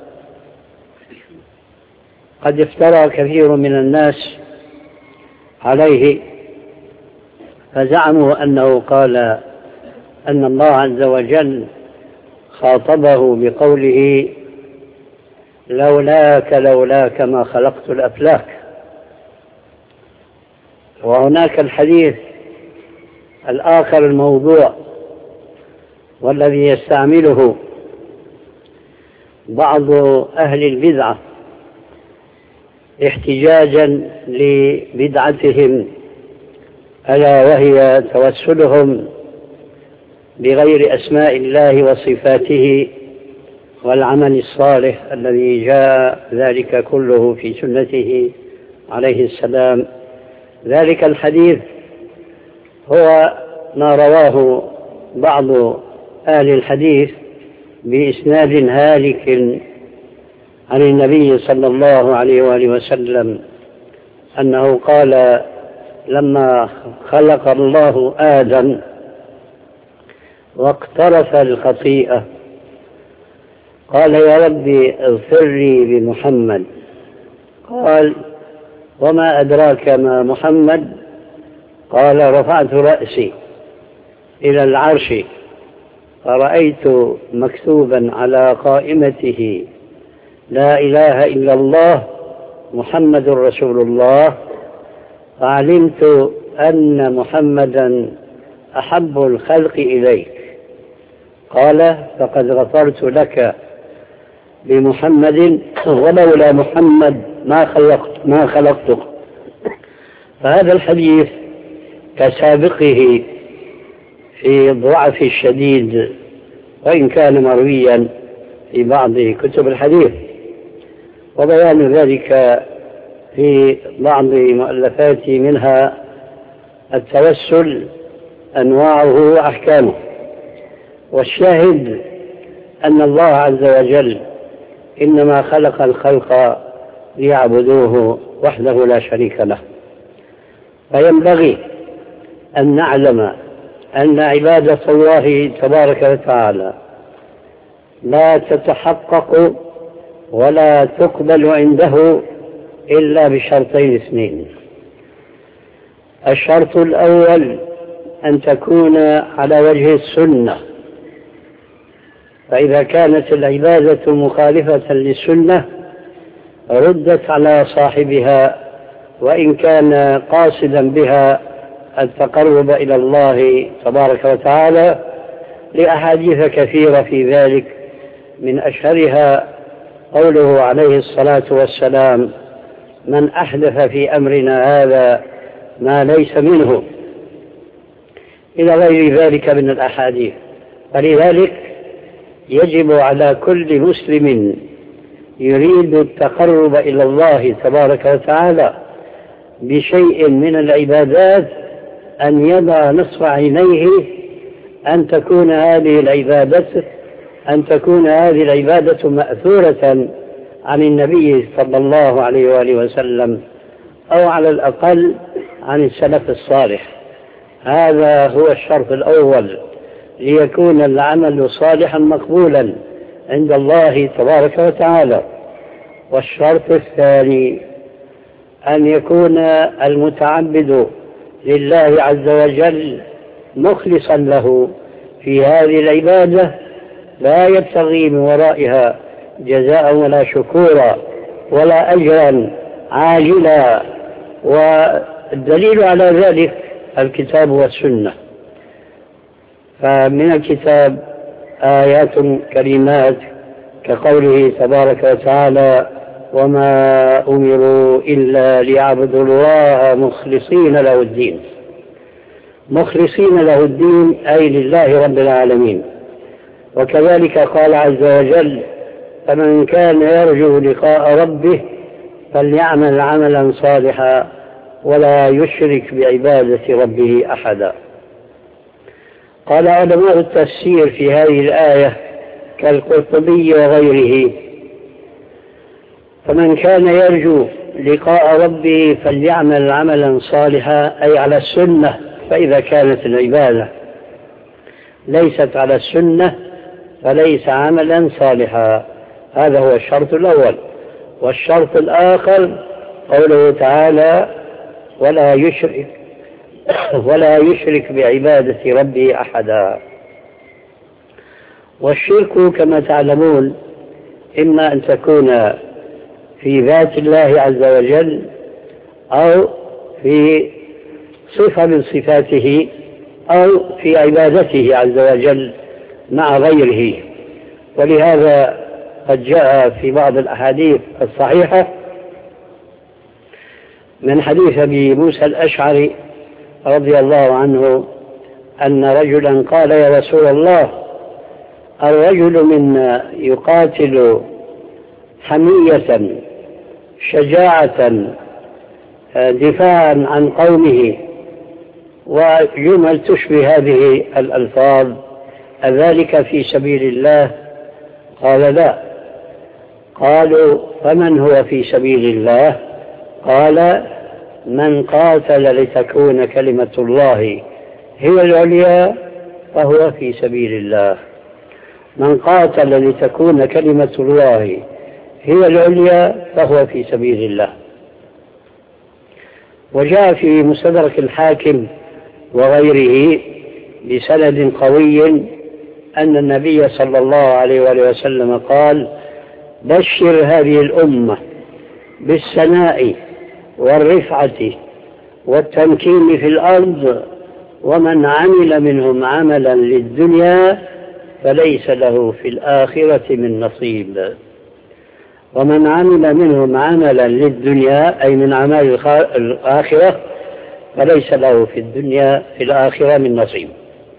قد افترى كثير من الناس عليه فزعموا أنه قال أن الله عز وجل خاطبه بقوله: لولاك ما خلقت الأفلاك. وهناك الحديث الآخر الموضوع والذي يستعمله بعض أهل البدعة احتجاجا لبدعتهم، ألا وهي توسلهم بغير أسماء الله وصفاته والعمل الصالح الذي جاء ذلك كله في سنته عليه السلام. ذلك الحديث هو ما رواه بعض أهل الحديث بإسناد هالك عن النبي صلى الله عليه وآله وسلم أنه قال: لما خلق الله آدم واقترف الخطيئة قال: يا ربي اغفر لي بمحمد. قال: وما أدراك ما محمد؟ قال: رفعت رأسي إلى العرش فرأيت مكتوبا على قائمته: لا إله إلا الله محمد رسول الله، فعلمت أن محمدا أحب الخلق إليك. قال: فقد غفرت لك بمحمد، ولولا محمد ما خلقتك. فهذا الحديث كسابقه في الضعف الشديد، وإن كان مرويا في بعض كتب الحديث، وبيان ذلك في بعض مؤلفاتي منها التوسل أنواعه وأحكامه. والشاهد أن الله عز وجل إنما خلق الخلق ليعبدوه وحده لا شريك له، فينبغي أن نعلم أن عبادة الله تبارك وتعالى لا تتحقق ولا تقبل عنده إلا بشرطين اثنين. الشرط الأول أن تكون على وجه السنة، فإذا كانت العبادة مخالفة للسنة ردت على صاحبها وإن كان قاصدا بها التقرب إلى الله تبارك وتعالى، لأحاديث كثيرة في ذلك، من أشهرها قوله عليه الصلاة والسلام: من أحدث في أمرنا هذا ما ليس منه، إلى غير ذلك من الأحاديث. فلذلك يجب على كل مسلم يريد التقرب إلى الله تبارك وتعالى بشيء من العبادات أن يضع نصب عينيه أن تكون هذه العبادة مأثورة عن النبي صلى الله عليه وآله وسلم، أو على الأقل عن السلف الصالح. هذا هو الشرط الأول ليكون العمل صالحا مقبولا عند الله تبارك وتعالى. والشرط الثاني أن يكون المتعبد لله عز وجل مخلصا له في هذه العبادة، لا يبتغي من ورائها جزاء ولا شكورا ولا أجرا عاجلا. والدليل على ذلك الكتاب والسنة. فمن الكتاب آيات كريمات كقوله تبارك وتعالى: وما أمروا إلا ليعبدوا الله مخلصين له الدين. مخلصين له الدين أي لله رب العالمين. وكذلك قال عز وجل: فمن كان يرجو لقاء ربه فليعمل عملا صالحا ولا يشرك بعبادة ربه أحدا. قال علماء التفسير في هذه الآية كالقرطبي وغيره: فمن كان يرجو لقاء ربه فليعمل عملا صالحا أي على السنة. فإذا كانت العبادة ليست على السنة فليس عملا صالحا. هذا هو الشرط الأول. والشرط الآخر قوله تعالى: ولا يشرك بعبادة ربه أحدا. والشرك كما تعلمون إما أن تكون في ذات الله عز وجل أو في صفة من صفاته أو في عبادته عز وجل مع غيره. ولهذا قد جاء في بعض الأحاديث الصحيحة من حديث أبي موسى الأشعري رضي الله عنه أن رجلا قال: يا رسول الله، الرجل منا يقاتل حمية شجاعة دفاعا عن قومه، وجمل تشبه هذه الألفاظ، أذلك في سبيل الله؟ قال: لا. قالوا: فمن هو في سبيل الله؟ قال: من قاتل لتكون كلمة الله هي العليا فهو في سبيل الله. من قاتل لتكون كلمة الله هي العليا فهو في سبيل الله. وجاء في مستدرك الحاكم وغيره بسند قوي أن النبي صلى الله عليه وآله وسلم قال: بشر هذه الأمة بالسناء والرفعة والتمكين في الأرض، ومن عمل منهم عملا للدنيا فليس له في الآخرة من نصيب. ومن عمل منهم عملا للدنيا أي من أعمال الآخرة فليس له في الآخرة من نصيب.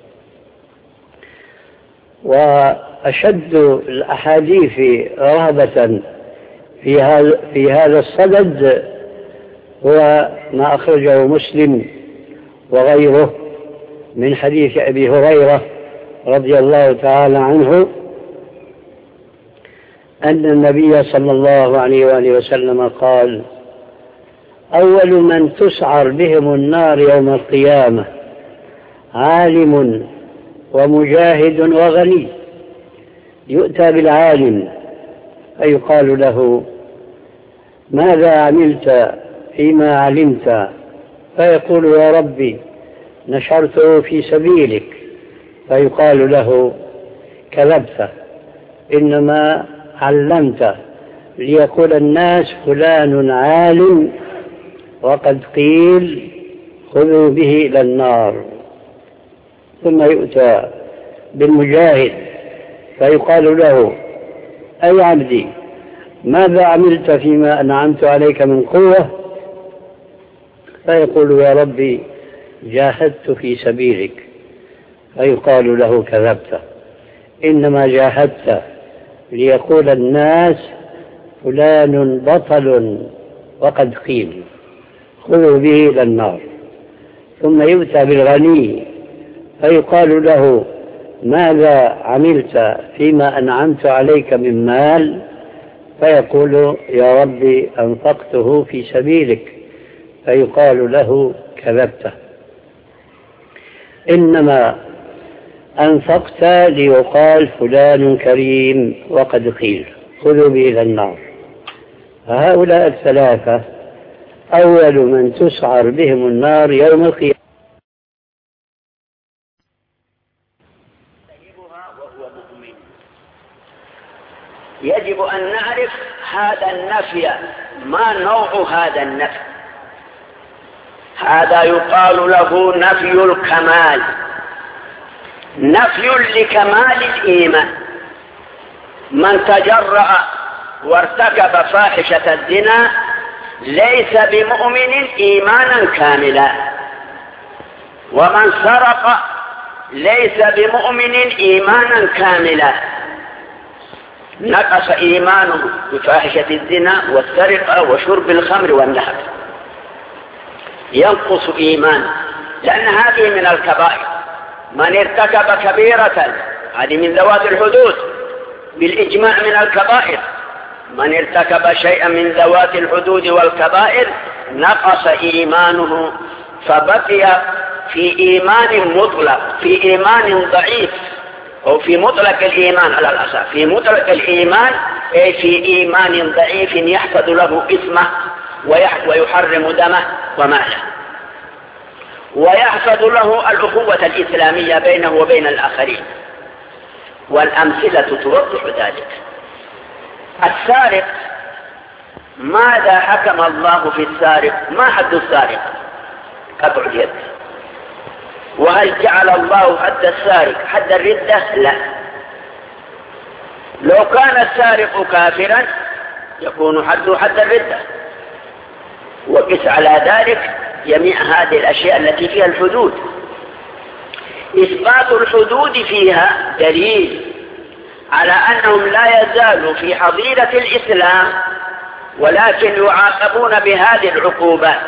وأشد الأحاديث رهبة في هذا الصدد هو ما أخرجه مسلم وغيره من حديث أبي هريرة رضي الله تعالى عنه أن النبي صلى الله عليه وآله وسلم قال: أول من تسعر بهم النار يوم القيامة عالم ومجاهد وغني. يؤتى بالعالم فيقال له: ماذا عملت فيما علمت؟ فيقول: يا ربي نشرته في سبيلك. فيقال له: كذبت، إنما علمت ليقول الناس فلان عالم، وقد قيل خذوا به إلى النار. ثم يؤتى بالمجاهد فيقال له: أي عبدي ماذا عملت فيما أنعمت عليك من قوة؟ فيقول: يا ربي جاهدت في سبيلك. فيقال له: كذبت، إنما جاهدت ليقول الناس فلان بطل، وقد قيل خذوا به إلى النار. ثم يؤتى بالغني فيقال له: ماذا عملت فيما أنعمت عليك من مال؟ فيقول: يا ربي أنفقته في سبيلك. فيقال له: كذبت، إنما أنفقت ليقال فلان كريم، وقد قيل خذوا به إلى النار. فهؤلاء الثلاثة أول من تسعر بهم النار يوم القيامة. يجب أن نعرف هذا النفي، ما نوع هذا النفي. هذا يقال له نفي الكمال، نفي لكمال الإيمان. من تجرأ وارتكب فاحشة الزنا ليس بمؤمن إيمانا كاملا، ومن سرق ليس بمؤمن إيمانا كاملا، نقص إيمانه بفاحشة الزنا والسرقة وشرب الخمر والنهب، ينقص إيمانه، لأن هذه من الكبائر. من ارتكب كبيرة، هذه من ذوات الحدود بالإجماع من الكبائر. من ارتكب شيئا من ذوات الحدود والكبائر نقص إيمانه، فبقي في إيمان مطلق، في إيمان ضعيف، أو في مطلق الإيمان على الأصح، في مطلق الإيمان أي في إيمان ضعيف يحفظ له اسمه ويحرم دمه وماله، ويحفظ له الأخوة الإسلامية بينه وبين الآخرين. والأمثلة توضح ذلك. السارق، ماذا حكم الله في السارق؟ ما حد السارق؟ قطع اليد. وهل جعل الله حد السارق حد الردة؟ لا. لو كان السارق كافرا يكون حد الردة. وقس على ذلك جميع هذه الأشياء التي فيها الحدود. إثبات الحدود فيها دليل على أنهم لا يزالوا في حظيرة الإسلام، ولكن يعاقبون بهذه العقوبات.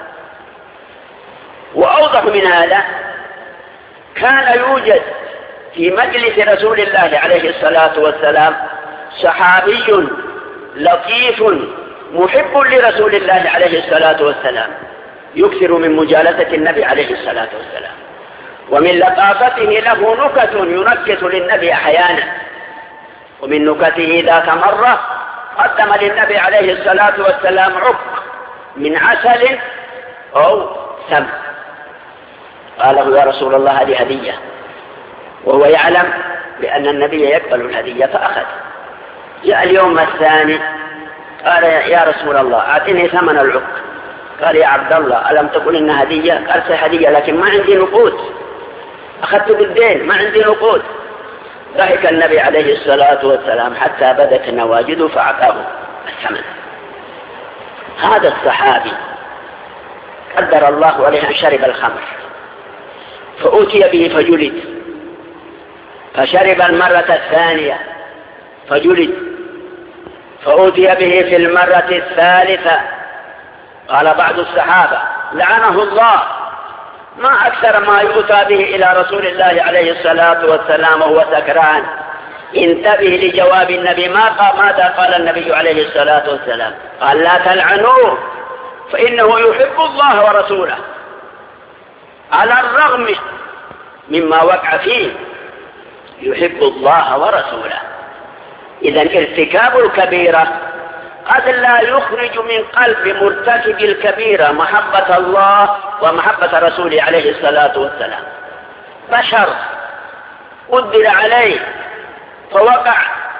وأوضح من هذا، كان يوجد في مجلس رسول الله عليه الصلاة والسلام صحابي لطيف محب لرسول الله عليه الصلاة والسلام، يكثر من مجالسة النبي عليه الصلاة والسلام، ومن لطافته له نكت ينكت للنبي أحيانا. ومن نكته ذات مرة قدم للنبي عليه الصلاة والسلام عق من عسل أو سم، قال له: يا رسول الله هذه هدية، وهو يعلم بأن النبي يقبل الهدية فأخذ. جاء اليوم الثاني قال: يا رسول الله أعطني ثمن العق. قال: يا عبد الله ألم تقل إن هدية؟ قال: هدية لكن ما عندي نقود، أخذت بالدين ما عندي نقود. ضحك النبي عليه الصلاة والسلام حتى بدت نواجذه فأعطاه الثمن. هذا الصحابي قدر الله عليه أن شرب الخمر، فأتي به فجلد، فشرب المرة الثانية فجلد، فأتي به في المرة الثالثة قال بعض الصحابة لعنه الله ما أكثر ما يؤتى به إلى رسول الله عليه الصلاة والسلام وهو سكران. انتبه لجواب النبي ماذا قال النبي عليه الصلاة والسلام؟ قال لا تلعنوه فإنه يحب الله ورسوله على الرغم مما وقع فيه يحب الله ورسوله. إذن ارتكاب الكبيرة قد لا يخرج من قلب مرتكب الكبيرة محبة الله ومحبة رسوله عليه الصلاة والسلام. بشر قدر عليه فوقع.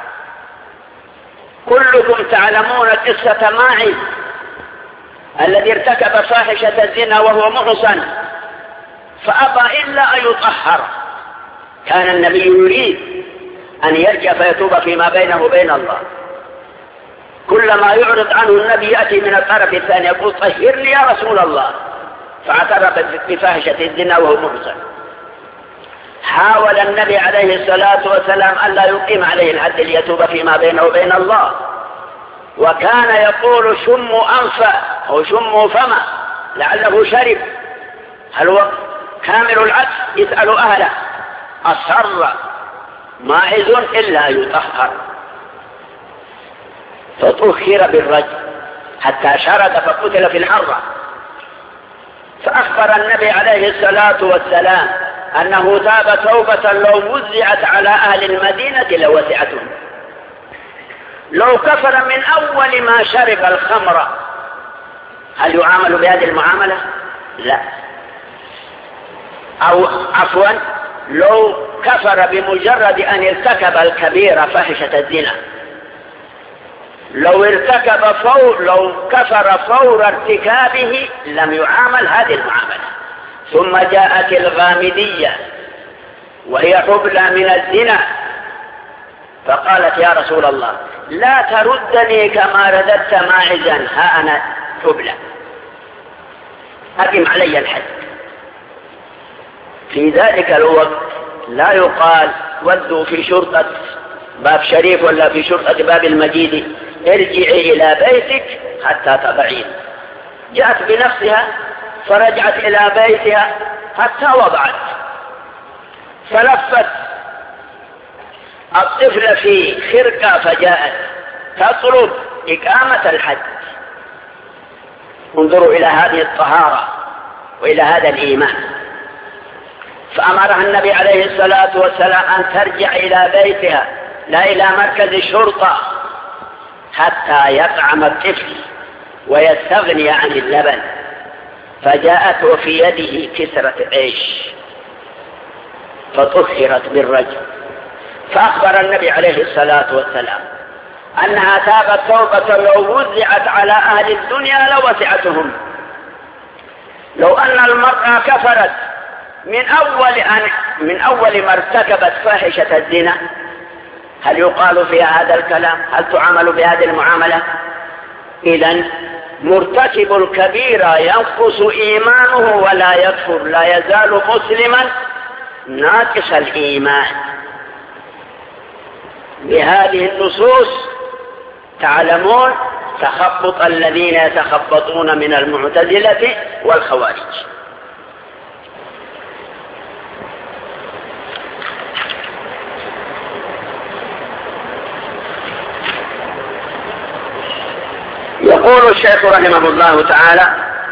كلكم تعلمون قصة ماعز الذي ارتكب فاحشة الزنا وهو محصن فأبى إلا أن يطهر. كان النبي يريد أن يرجع فيتوب فيما بينه وبين الله. كلما يعرض عنه النبي يأتي من الطرف الثاني يقول طهرني يا رسول الله، فاعترف بفاحشة الزنا وهو محصن. حاول النبي عليه الصلاة والسلام أن لا يقيم عليه الحد ليتوب فيما بينه وبين الله، وكان يقول شموا أنفه أو شموا فمه لعله شرب. هل هو كامل العدل؟ يسأل أهله. أصر ماعز إلا يطهر فطهر بالرجل حتى شرد فقتل في الحرة. فأخبر النبي عليه الصلاة والسلام أنه تاب توبة لو وزعت على أهل المدينة لوسعتهم. لو كفر من أول ما شرب الخمر هل يعامل بهذه المعاملة؟ لا. أو عفوا لو كفر بمجرد أن ارتكب الكبيرة فاحشة الزنا، لو كفر فور ارتكابه لم يعامل هذه المعاملة. ثم جاءت الغامدية وهي حبلى من الزنا فقالت يا رسول الله لا تردني كما رددت ماعزا، ها أنا حبلى أقم علي الحد. في ذلك الوقت لا يقال ودوا في شرطة باب شريف ولا في شرطة باب المجيد ارجعي إلى بيتك حتى تضعين. جاءت بنفسها فرجعت إلى بيتها حتى وضعت، فلفت الطفل في خرقة فجاءت تطلب إقامة الحد. انظروا إلى هذه الطهارة وإلى هذا الإيمان. فأمرها النبي عليه الصلاة والسلام أن ترجع إلى بيتها لا إلى مركز الشرطة حتى يطعم الطفل ويستغني عن اللبن. فجاءت وفي يده كسرة عيش فطهرت بالرجل. فأخبر النبي عليه الصلاة والسلام أنها تابت توبة لو وزعت على أهل الدنيا لوسعتهم. لو أن المرأة كفرت من أول ما ارتكبت فاحشة الزنا هل يقال فيها هذا الكلام؟ هل تعامل بهذه المعاملة؟ إذن مرتكب الكبيرة ينقص إيمانه ولا يكفر، لا يزال مسلما ناقص الإيمان. بهذه النصوص تعلمون تخبط الذين يتخبطون من المعتزلة والخوارج. يقول الشيخ رحمه الله تعالى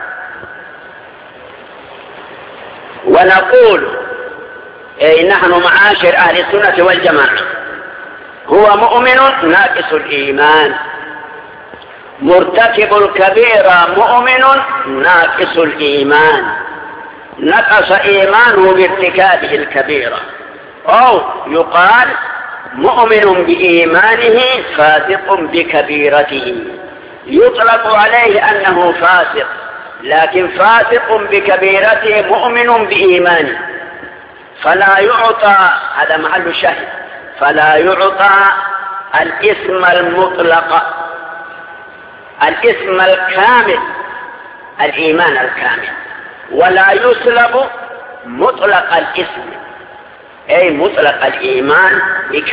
ونقول أي نحن معاشر أهل السنة والجماعة هو مؤمن ناقص الإيمان، مرتكب الكبيرة مؤمن ناقص الإيمان، نقص إيمانه بارتكابه الكبيرة. أو يقال مؤمن بإيمانه فاسق بكبيرته، يطلق عليه أنه فاسق لكن فاسق بكبيرته مؤمن بإيمانه. فلا يعطى، هذا محل الشاهد، فلا يعطى الاسم المطلق، الاسم الكامل، الإيمان الكامل، ولا يسلب مطلق الاسم أي مطلق الإيمان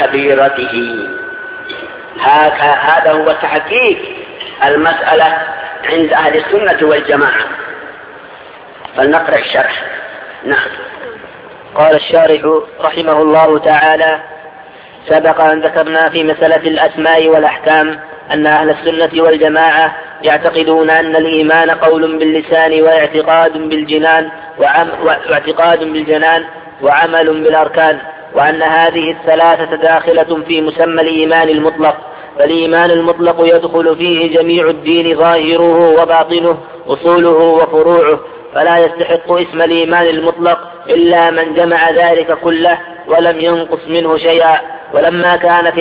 بكبيرته. هذا هو تحقيق المسألة عند أهل السنة والجماعة. فلنقرأ الشرح. نعم. قال الشارح رحمه الله تعالى: سبق أن ذكرنا في مسألة الأسماء والأحكام أن أهل السنة والجماعة يعتقدون أن الإيمان قول باللسان واعتقاد بالجنان وعمل بالأركان، وأن هذه الثلاثة داخلة في مسمى الإيمان المطلق. فالإيمان المطلق يدخل فيه جميع الدين ظاهره وباطنه، أصوله وفروعه، فلا يستحق اسم الإيمان المطلق إلا من جمع ذلك كله ولم ينقص منه شيئا. ولما كانت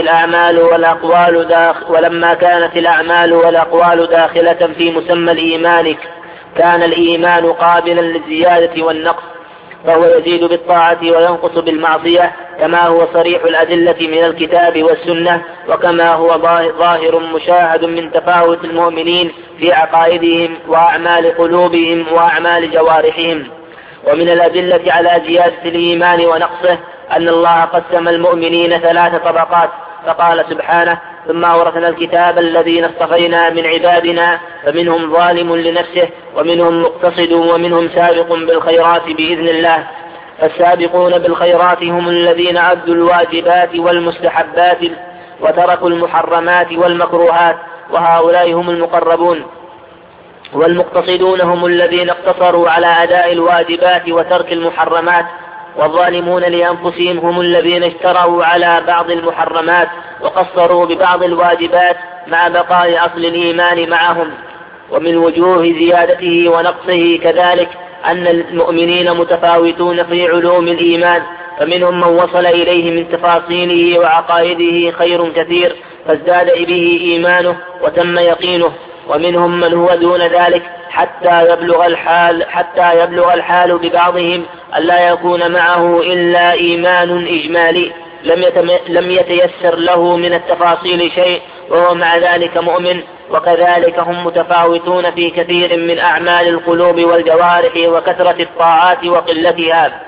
الأعمال والأقوال داخلة في مسمى الإيمان، كان الإيمان قابلا للزيادة والنقص، فهو يزيد بالطاعة وينقص بالمعصية، كما هو صريح الأدلة من الكتاب والسنة، وكما هو ظاهر مشاهد من تفاوت المؤمنين في عقائدهم وأعمال قلوبهم وأعمال جوارحهم. ومن الأدلة على زيادة الإيمان ونقصه أن الله قسم المؤمنين 3 طبقات، فقال سبحانه: ثم أورثنا الكتاب الذين اصطفينا من عبادنا فمنهم ظالم لنفسه ومنهم مقتصد ومنهم سابق بالخيرات بإذن الله. فالسابقون بالخيرات هم الذين أدوا الواجبات والمستحبات وتركوا المحرمات والمكروهات، وهؤلاء هم المقربون. والمقتصدون هم الذين اقتصروا على أداء الواجبات وترك المحرمات. والظالمون لأنفسهم هم الذين اشتروا على بعض المحرمات وقصروا ببعض الواجبات مع بقاء أصل الإيمان معهم. ومن وجوه زيادته ونقصه كذلك أن المؤمنين متفاوتون في علوم الإيمان، فمنهم من وصل إليه من تفاصيله وعقائده خير كثير فازداد به إيمانه وتم يقينه، ومنهم من هو دون ذلك حتى يبلغ الحال ببعضهم ألا يكون معه إلا إيمان إجمالي لم يتيسر له من التفاصيل شيء وهو مع ذلك مؤمن. وكذلك هم متفاوتون في كثير من أعمال القلوب والجوارح وكثرة الطاعات وقلتها.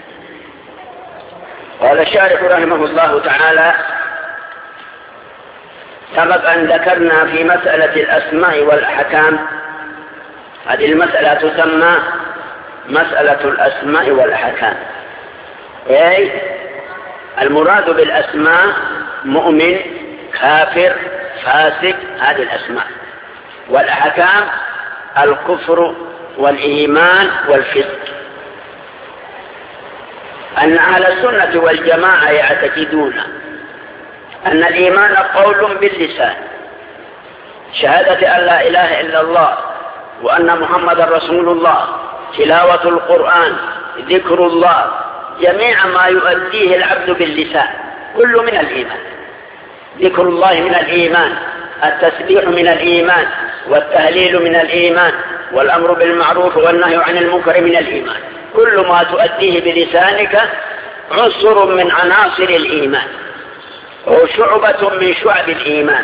قال الشارح رحمه الله تعالى: سبق أن ذكرنا في مسألة الأسماء والأحكام، هذه المسألة تسمى مسألة الأسماء والأحكام، أي المراد بالأسماء مؤمن، كافر، فاسق، هذه الأسماء. والأحكام الكفر والإيمان والفسق. أن أهل السنة والجماعة يعتقدون أن الإيمان قول باللسان، شهادة أن لا إله إلا الله وأن محمد رسول الله، تلاوة القرآن، ذكر الله، جميع ما يؤديه العبد باللسان كل من الإيمان. ذكر الله من الإيمان، التسبيح من الإيمان، والتهليل من الإيمان، والأمر بالمعروف والنهي عن المنكر من الإيمان. كل ما تؤديه بلسانك عنصر من عناصر الإيمان وشعبة من شعب الإيمان.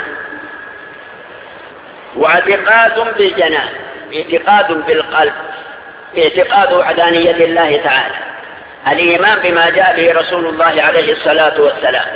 واعتقاد بالجنان، اعتقاد بالقلب، اعتقاد وحدانية الله تعالى، الإيمان بما جاء به رسول الله عليه الصلاة والسلام.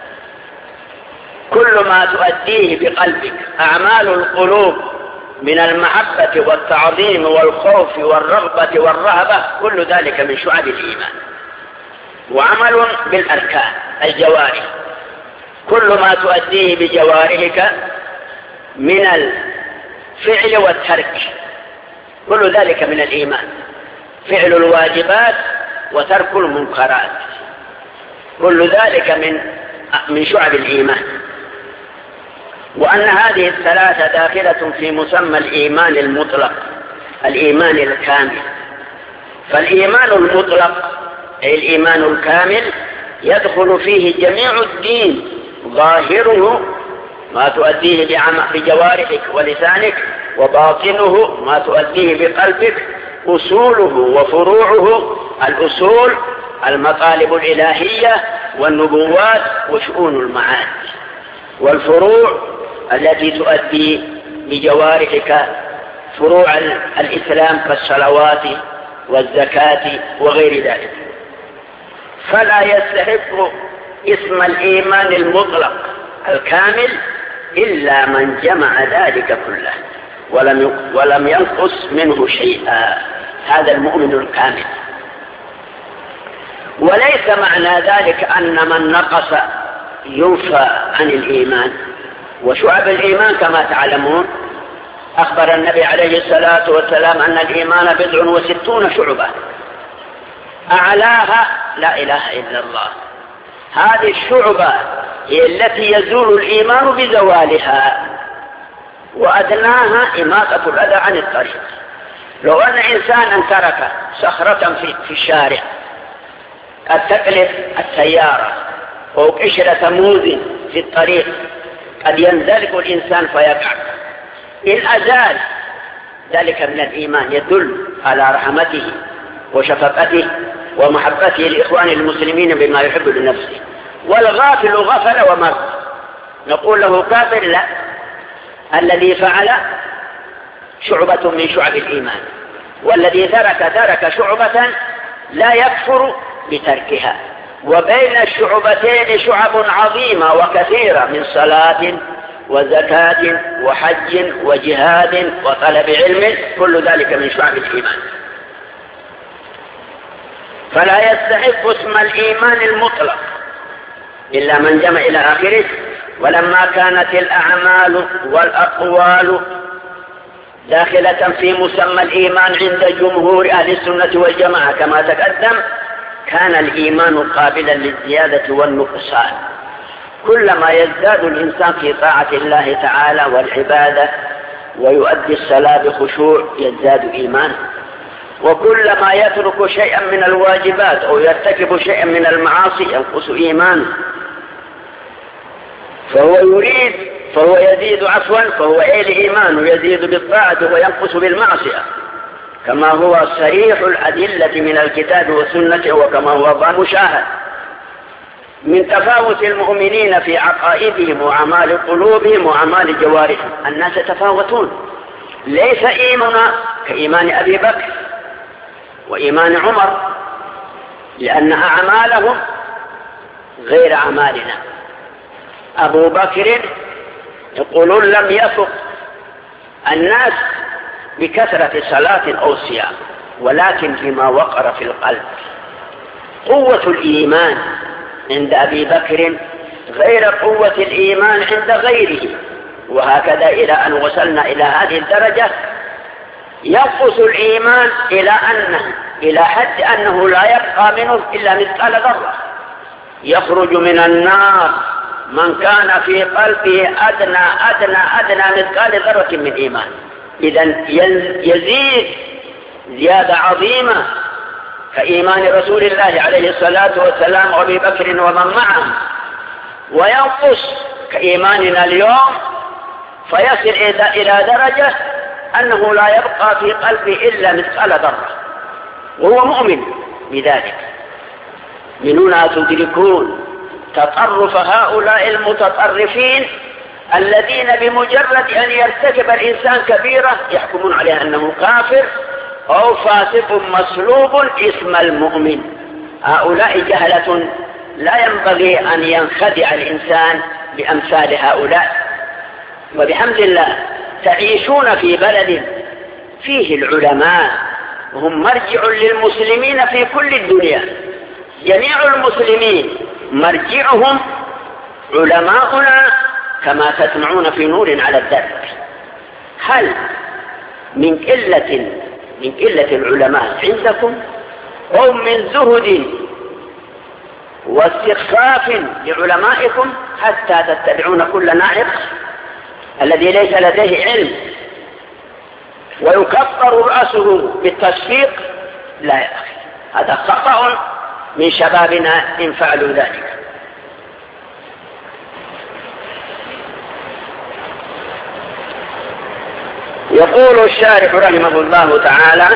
كل ما تؤديه بقلبك، أعمال القلوب من المحبة والتعظيم والخوف والرغبة والرهبة، كل ذلك من شعب الإيمان. وعمل بالأركان، الجوارح، كل ما تؤديه بجوارحك من الفعل والترك، كل ذلك من الإيمان. فعل الواجبات وترك المنكرات، كل ذلك من شعب الإيمان. وأن هذه الثلاثة داخلة في مسمى الإيمان المطلق، الإيمان الكامل. فالإيمان المطلق أي الإيمان الكامل يدخل فيه جميع الدين، ظاهره ما تؤديه بجوارحك ولسانك، وباطنه ما تؤديه بقلبك، أصوله وفروعه. الأصول المطالب الإلهية والنبوات وشؤون المعاد، والفروع التي تؤدي بجوارحك فروع الإسلام كالصلوات والزكاة وغير ذلك. فلا يستحق اسم الإيمان المطلق الكامل إلا من جمع ذلك كله. ولم ينقص منه شيئا. هذا المؤمن الكامل. وليس معنى ذلك أن من نقص ينفى عن الإيمان. وشعب الإيمان كما تعلمون أخبر النبي عليه الصلاة والسلام أن الإيمان 69 شعبة، أعلاها لا إله إلا الله. هذه الشعبة هي التي يزول الإيمان بزوالها، وأدناها إماطة الأذى عن الطريق. لو أن إنسانا ترك صخرة في الشارع قد تكلف السيارة أو قشرة موز في الطريق قد ينزلق الإنسان فيقع، إن أزال ذلك من الإيمان يدل على رحمته وشفقته ومحبته لإخوان المسلمين بما يحب لنفسه. والغافل غفل ومر، نقول له كافر؟ لا، الذي فعل شعبة من شعب الإيمان، والذي ترك شعبة لا يكفر بتركها. وبين الشعبتين شعب عظيمة وكثيرة من صلاة وزكاة وحج وجهاد وطلب علم، كل ذلك من شعب الإيمان. فلا يستحق اسم الإيمان المطلق إلا من جمع إلى آخره. ولما كانت الأعمال والأقوال داخلة في مسمى الإيمان عند جمهور أهل السنة والجماعة كما تقدم، كان الإيمان قابلا للزيادة والنقصان. كلما يزداد الإنسان في طاعة الله تعالى والعبادة ويؤدي الصلاة بخشوع يزداد إيمانه، وكلما يترك شيئا من الواجبات أو يرتكب شيئا من المعاصي ينقص إيمانه. فهو يزيد الإيمان يزيد بالطاعة وينقص بالمعصية، كما هو صريح الأدلة من الكتاب والسنة، وكما هو مشاهد من تفاوت المؤمنين في عقائدهم وأعمال قلوبهم وأعمال جوارحهم. الناس يتفاوتون، ليس إيماننا كإيمان أبي بكر وإيمان عمر، لأن أعمالهم غير أعمالنا. أبو بكر يقولون لم يفق الناس بكثرة صلاة أو صيام، ولكن بما وقر في القلب. قوة الإيمان عند أبي بكر غير قوة الإيمان عند غيره، وهكذا إلى أن وصلنا إلى هذه الدرجة ينقص الإيمان إلى حد أنه لا يبقى منه إلا مثقال ذرة. يخرج من النار من كان في قلبه أدنى مثقال ذرة من إيمان. إذن يزيد زيادة عظيمة كإيمان رسول الله عليه الصلاة والسلام وأبي بكر ومن معه، وينقص كإيماننا اليوم فيصل إلى درجة أنه لا يبقى في قلبه إلا مثقال ذرة، وهو مؤمن بذلك. من هنا تدركون تطرف هؤلاء المتطرفين الذين بمجرد أن يرتكب الإنسان كبيرة يحكمون عليه أنه كافر أو فاسق مسلوب اسم المؤمن. هؤلاء جهلة، لا ينبغي أن ينخدع الإنسان بأمثال هؤلاء. وبحمد الله تعيشون في بلد فيه العلماء، وهم مرجع للمسلمين في كل الدنيا. جميع المسلمين مرجعهم علماؤنا كما تسمعون في نور على الدرب. هل من قلة العلماء عندكم أو من زهد واستخفاف لعلمائكم حتى تتبعون كل ناعق الذي ليس لديه علم ويكفر رأسه بالتصفيق؟ لا يا أخي، هذا خطأ من شبابنا إن فعلوا ذلك. يقول الشارح رحمه الله تعالى: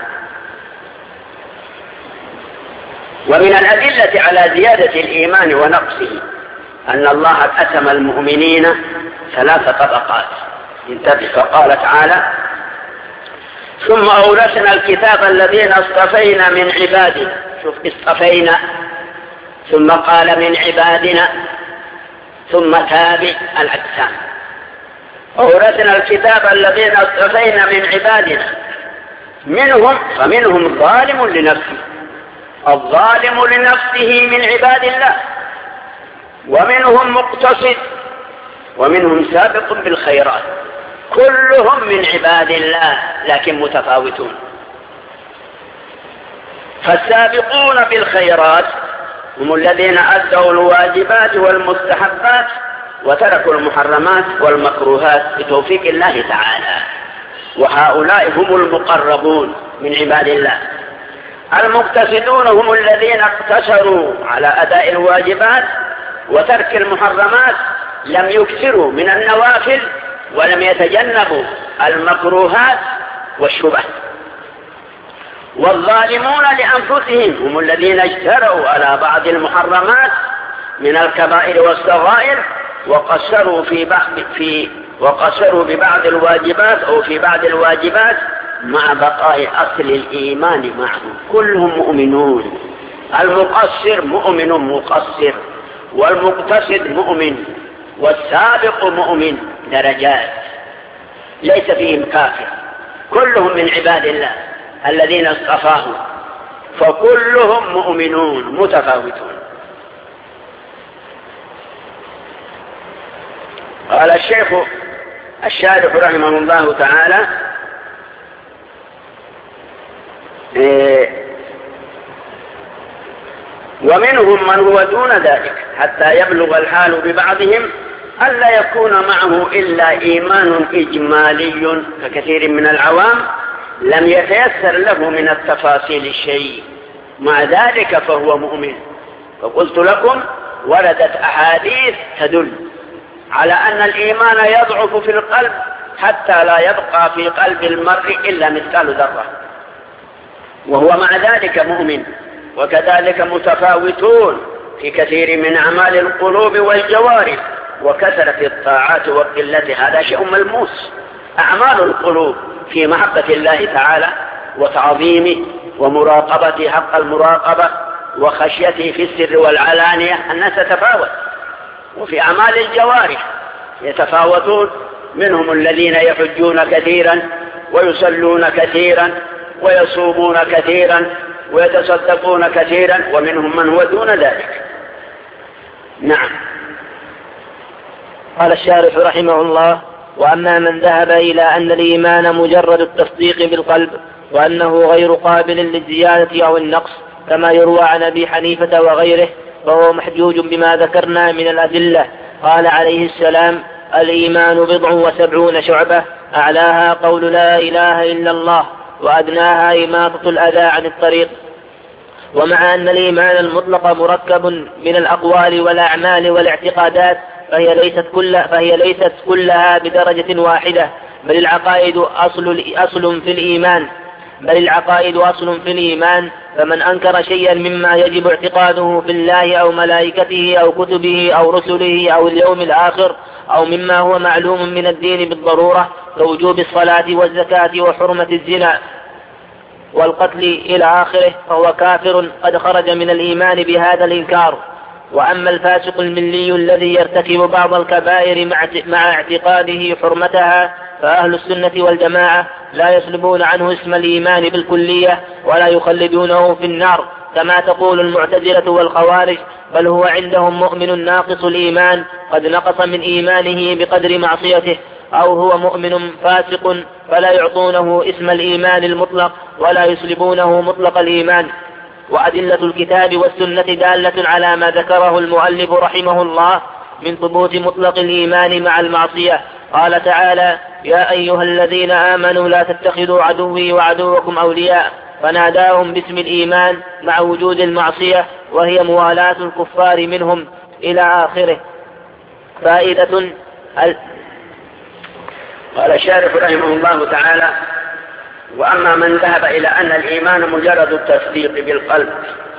ومن الأدلة على زيادة الإيمان ونقصه أن الله قسم المؤمنين 3 طبقات. فقال تعالى: ثم أورثنا الكتاب الذين اصطفينا من عبادنا. شوف، اصطفينا، ثم قال من عبادنا، ثم تابع الأقسام. أورثنا الكتاب الذين اصطفينا من عبادنا فمنهم ظالم لنفسه، الظالم لنفسه من عباد الله، ومنهم مقتصد، ومنهم سابق بالخيرات، كلهم من عباد الله لكن متفاوتون. فالسابقون بالخيرات هم الذين أدوا الواجبات والمستحبات وتركوا المحرمات والمكروهات بتوفيق الله تعالى، وهؤلاء هم المقربون من عباد الله. المقتصدون هم الذين اقتصروا على أداء الواجبات وترك المحرمات، لم يكثروا من النوافل ولم يتجنبوا المكروهات والشبهات. والظالمون لأنفسهم هم الذين اجتروا على بعض المحرمات من الكبائر والصغائر وقصروا ببعض الواجبات أو في بعض الواجبات مع بقاء أصل الإيمان معهم. كلهم مؤمنون، المقصر مؤمن مقصر، والمقتصد مؤمن، والسابق مؤمن، درجات ليس فيهم كافر، كلهم من عباد الله الذين اصطفاهم، فكلهم مؤمنون متفاوتون. قال الشيخ الشارح رحمه الله تعالى: ومنهم من هو دون ذلك حتى يبلغ الحال ببعضهم ألا يكون معه إلا إيمان إجمالي، ككثير من العوام لم يتيسر له من التفاصيل الشيء، مع ذلك فهو مؤمن. فقلت لكم وردت أحاديث تدل على أن الإيمان يضعف في القلب حتى لا يبقى في قلب المرء إلا مثقال ذرة، وهو مع ذلك مؤمن. وكذلك متفاوتون في كثير من أعمال القلوب والجوارح وكثرة الطاعات وقلة، هذا شيء ملموس. أعمال القلوب في محبة الله تعالى وتعظيمه ومراقبته حق المراقبة وخشيته في السر والعلانية الناس تتفاوت. وفي أعمال الجوارح يتفاوتون، منهم الذين يحجون كثيرا ويصلون كثيرا ويصومون كثيرا ويتصدقون كثيرا، ومنهم من هو دون ذلك. نعم. قال الشارح رحمه الله: وأما من ذهب إلى أن الإيمان مجرد التصديق بالقلب وأنه غير قابل للزيادة أو النقص كما يروى عن أبي حنيفة وغيره، فهو محجوج بما ذكرنا من الأدلة. قال عليه السلام: الإيمان 70 شعبة، أعلاها قول لا إله إلا الله، وأدناها إماطة الأذى عن الطريق. ومع أن الإيمان المطلق مركب من الأقوال والأعمال والاعتقادات، فهي ليست كلها بدرجة واحدة، بل العقائد أصل في الإيمان. فمن أنكر شيئا مما يجب اعتقاده في الله أو ملائكته أو كتبه أو رسله أو اليوم الآخر أو مما هو معلوم من الدين بالضرورة كوجوب الصلاة والزكاة وحرمة الزنا والقتل إلى آخره، فهو كافر قد خرج من الإيمان بهذا الإنكار. وأما الفاسق الملي الذي يرتكب بعض الكبائر مع اعتقاده حرمتها، فأهل السنة والجماعة لا يسلبون عنه اسم الإيمان بالكلية ولا يخلدونه في النار كما تقول المعتزلة والخوارج، بل هو عندهم مؤمن ناقص الإيمان قد نقص من إيمانه بقدر معصيته، أو هو مؤمن فاسق فلا يعطونه اسم الإيمان المطلق ولا يسلبونه مطلق الإيمان. وأدلة الكتاب والسنة دالة على ما ذكره المؤلف رحمه الله من ثبوت مطلق الإيمان مع المعصية. قال تعالى: يا أيها الذين آمنوا لا تتخذوا عدوي وعدوكم أولياء، فناداهم باسم الإيمان مع وجود المعصية وهي موالاة الكفار منهم إلى آخره. فائدة. قال الشارح رحمه الله تعالى: وأما من ذهب إلى أن الإيمان مجرد التصديق بالقلب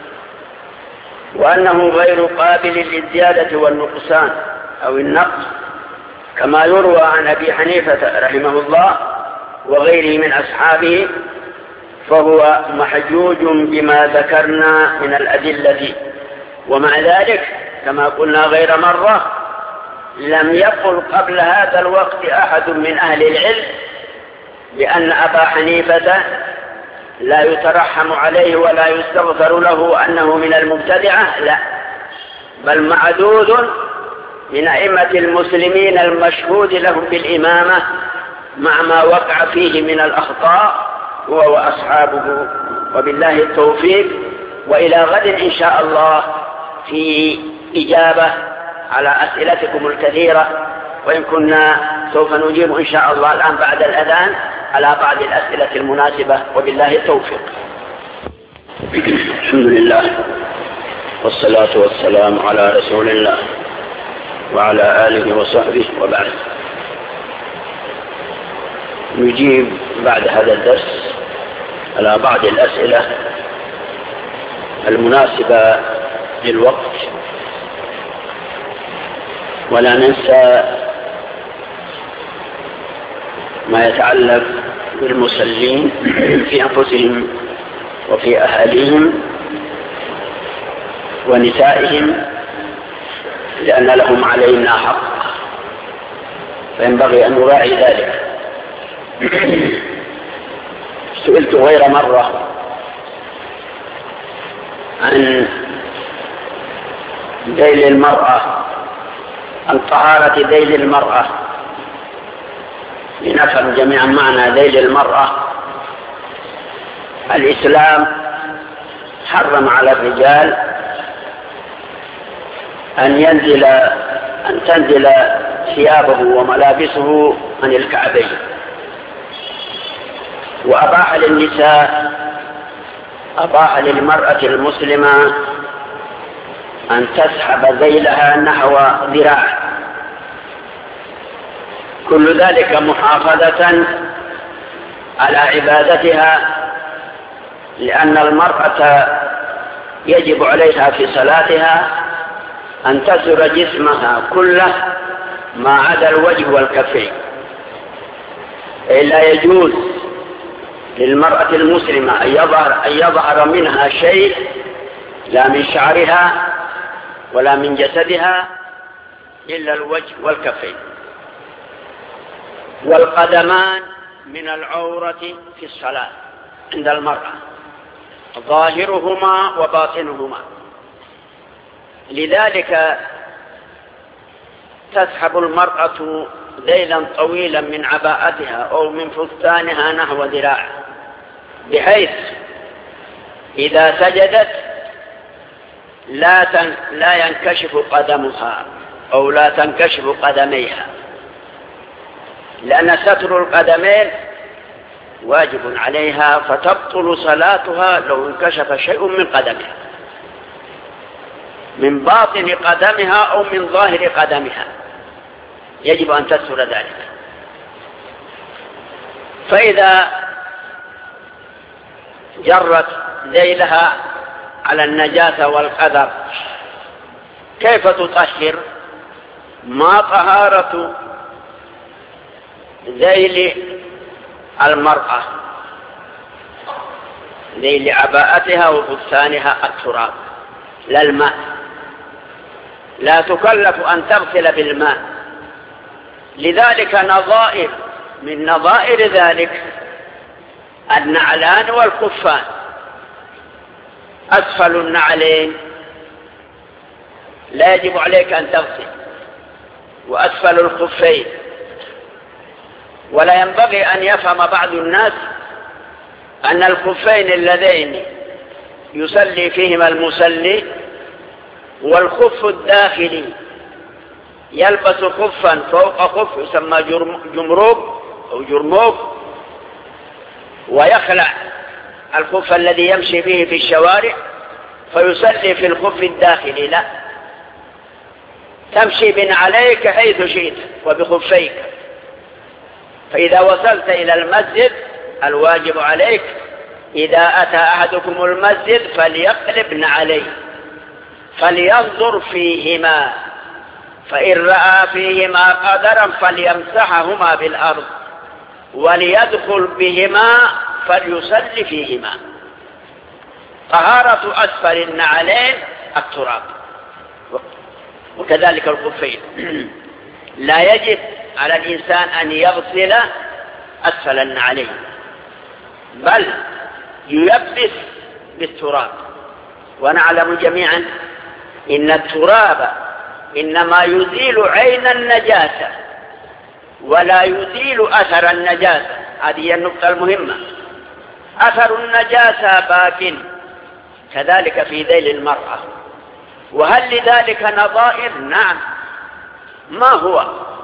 وأنه غير قابل للزيادة والنقصان أو النقص كما يروى عن أبي حنيفة رحمه الله وغيره من أصحابه، فهو محجوج بما ذكرنا من الأدلة. ومع ذلك كما قلنا غير مرة لم يقل قبل هذا الوقت أحد من أهل العلم بأن أبا حنيفة لا يترحم عليه ولا يستغفر له أنه من المبتدعة، لا، بل معدود من أئمة المسلمين المشهود لهم بالإمامة مع ما وقع فيه من الأخطاء هو وأصحابه. وبالله التوفيق، وإلى غد إن شاء الله في إجابة على أسئلتكم الكثيرة، وإن كنا سوف نجيب إن شاء الله الآن بعد الأذان على بعض الأسئلة المناسبة. وبالله التوفيق. الحمد لله والصلاة والسلام على رسول الله وعلى آله وصحبه وبعد. نجيب بعد هذا الدرس على بعض الأسئلة المناسبة للوقت، ولا ننسى ما يتعلق بالمصلين في أنفسهم وفي أهاليهم ونسائهم، لأن لهم علينا حق، فينبغي أن نراعي ذلك. سئلت غير مرة عن ذيل المرأة، عن طهارة ذيل المرأة، لنفهم جميعا معنى ذيل المرأة. الإسلام حرم على الرجال أن تنزل ثيابه وملابسه عن الكعبين، وأباح للنساء، أباح للمرأة المسلمة أن تسحب ذيلها نحو ذراع، كل ذلك محافظة على عبادتها، لأن المرأة يجب عليها في صلاتها أن تستر جسمها كله ما عدا الوجه والكفين. لا يجوز للمرأة المسلمة أن يظهر منها شيء، لا من شعرها ولا من جسدها، إلا الوجه والكفين. والقدمان من العورة في الصلاة عند المرأة، ظاهرهما وباطنهما، لذلك تسحب المرأة ذيلا طويلا من عباءتها أو من فستانها نحو ذراع، بحيث إذا سجدت لا ينكشف قدمها أو لا تنكشف قدميها، لأن ستر القدمين واجب عليها، فتبطل صلاتها لو انكشف شيء من قدمها، من باطن قدمها أو من ظاهر قدمها، يجب أن تستر ذلك. فإذا جرت ذيلها على النجاسة والقدر كيف تطهر؟ ما طهارة ذيل المرأة، ذيل عباءتها وفستانها التراب لا الماء، لا تكلف أن تغسل بالماء. لذلك نظائر من نظائر ذلك النعلان والخفان. أسفل النعلين لا يجب عليك أن تغسل، وأسفل الخفين. ولا ينبغي أن يفهم بعض الناس أن الخفين اللذين يصلي فيهما المصلي والخف الداخلي يلبس خفا فوق خف يسمى جمروب أو جرموب، ويخلع الخف الذي يمشي به في الشوارع فيصلي في الخف الداخلي. لا، تمشي بنعليك حيث شئت وبخفيك. فإذا وصلت إلى المسجد الواجب عليك إذا أتى أحدكم المسجد فليقلب نعليه، فلينظر فيهما، فإن رأى فيهما قدرا فليمسحهما بالأرض، وليدخل بهما فليصلي فيهما. طهارة أسفل النعلين التراب، وكذلك الخفين. لا يجب على الإنسان أن يغسل أسفل النعلين، بل ييبس بالتراب. ونعلم جميعا إن التراب إنما يزيل عين النجاسة ولا يزيل أثر النجاسة. هذه هي النقطة المهمة. أثر النجاسة باق، كذلك في ذيل المرأة. وهل لذلك نظائر؟ نعم. ما هو؟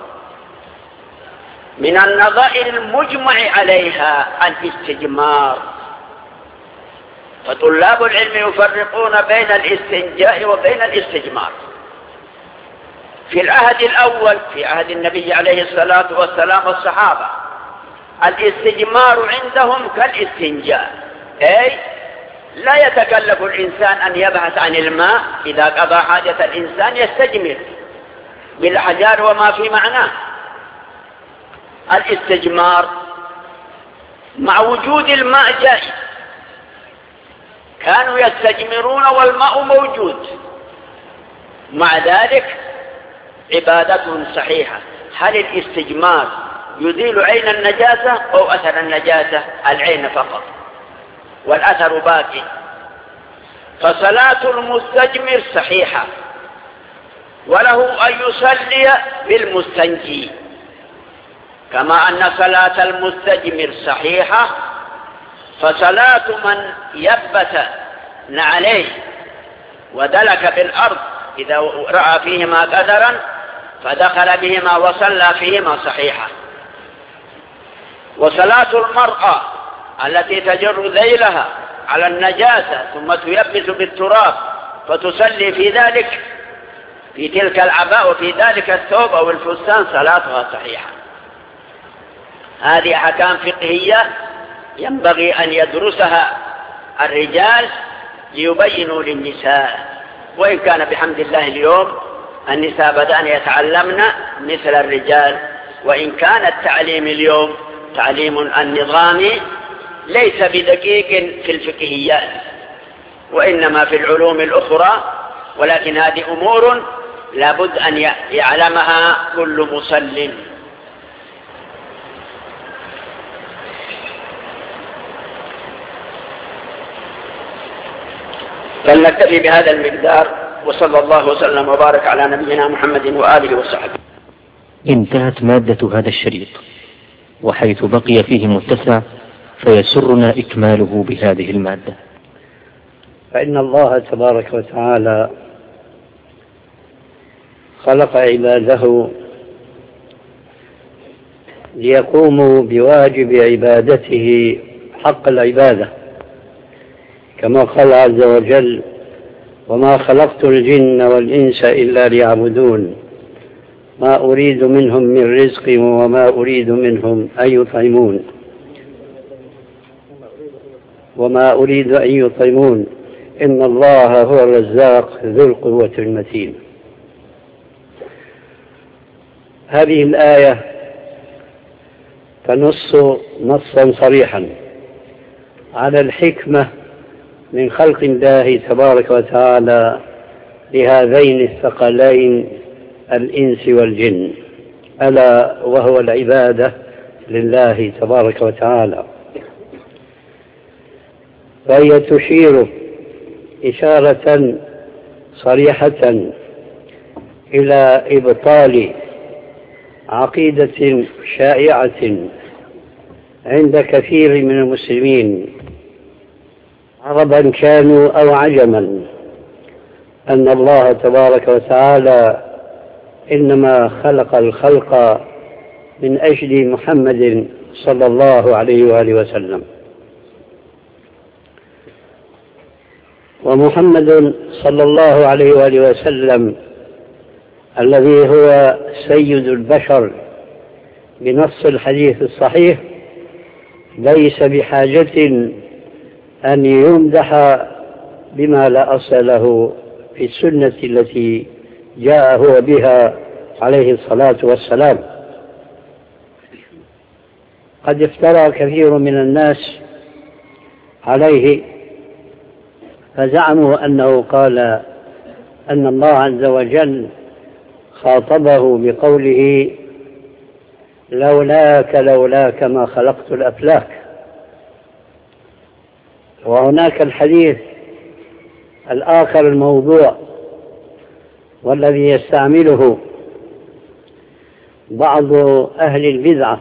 من النظائر المجمع عليها الاستجمار. فطلاب العلم يفرقون بين الاستنجاء وبين الاستجمار. في العهد الأول، في عهد النبي عليه الصلاة والسلام والصحابة، الاستجمار عندهم كالاستنجاء، أي لا يتكلف الإنسان أن يبحث عن الماء، إذا قضى حاجة الإنسان يستجمر بالأحجار وما في معناه. الاستجمار مع وجود الماء جائز، كانوا يستجمرون والماء موجود، مع ذلك عبادتهم صحيحة. هل الاستجمار يزيل عين النجاسة أو أثر النجاسة؟ العين فقط، والأثر باقي. فصلاة المستجمر صحيحة، وله أن يصلي بالمستنجي، كما أن صلاة المستجمر صحيحة. فصلاة من يبت نعليه ودلك بالأرض إذا رأى فيهما قدرا فدخل بهما وصلى فيهما صحيحة. وصلاة المرأة التي تجر ذيلها على النجاسة ثم تيبس بالتراب فتصلي في تلك العباء وفي ذلك الثوب أو الفستان، صلاتها صحيحة. هذه أحكام فقهية ينبغي أن يدرسها الرجال ليبينوا للنساء. وإن كان بحمد الله اليوم النساء بدأن يتعلمن مثل الرجال، وإن كان التعليم اليوم تعليم النظامي ليس بدقيق في الفقهيات وإنما في العلوم الأخرى، ولكن هذه أمور لابد أن يعلمها كل مصل. فلنكتفي بهذا المقدار، وصلى الله وسلم وبارك على نبينا محمد وآله وصحبه. انتهت مادة هذا الشريط، وحيث بقي فيه متسع فيسرنا إكماله بهذه المادة. فإن الله تبارك وتعالى خلق عباده ليقوموا بواجب عبادته حق العبادة، كما قال عز وجل: وما خلقت الجن والإنس إلا ليعبدون ما أريد منهم من رزق وما أريد منهم أن يطعمون إن الله هو الرزاق ذو القوة المتين. هذه الآية تنص نصا صريحا على الحكمة من خلق الله تبارك وتعالى لهذين الثقلين الإنس والجن، ألا وهو العبادة لله تبارك وتعالى. فهي تشير إشارة صريحة إلى إبطال عقيدة شائعة عند كثير من المسلمين، عربا كانوا أو عجما، أن الله تبارك وتعالى إنما خلق الخلق من أجل محمد صلى الله عليه وآله وسلم. ومحمد صلى الله عليه وآله وسلم الذي هو سيد البشر بنص الحديث الصحيح ليس بحاجة أن يمدح بما لا أصل له في السنة التي جاء هو بها عليه الصلاة والسلام. قد افترى كثير من الناس عليه فزعموا أنه قال أن الله عز وجل خاطبه بقوله لولاك ما خلقت الأفلاك. وهناك الحديث الآخر الموضوع والذي يستعمله بعض أهل البدعة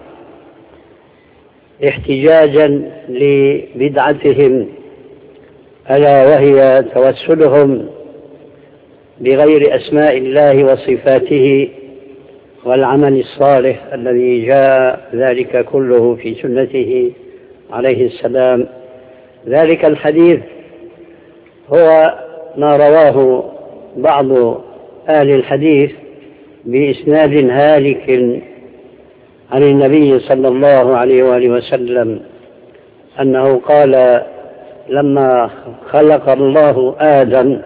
احتجاجا لبدعتهم، ألا وهي توسلهم بغير أسماء الله وصفاته والعمل الصالح الذي جاء ذلك كله في سنته عليه السلام. ذلك الحديث هو ما رواه بعض أهل الحديث بإسناد هالك عن النبي صلى الله عليه وآله وسلم أنه قال لما خلق الله آدم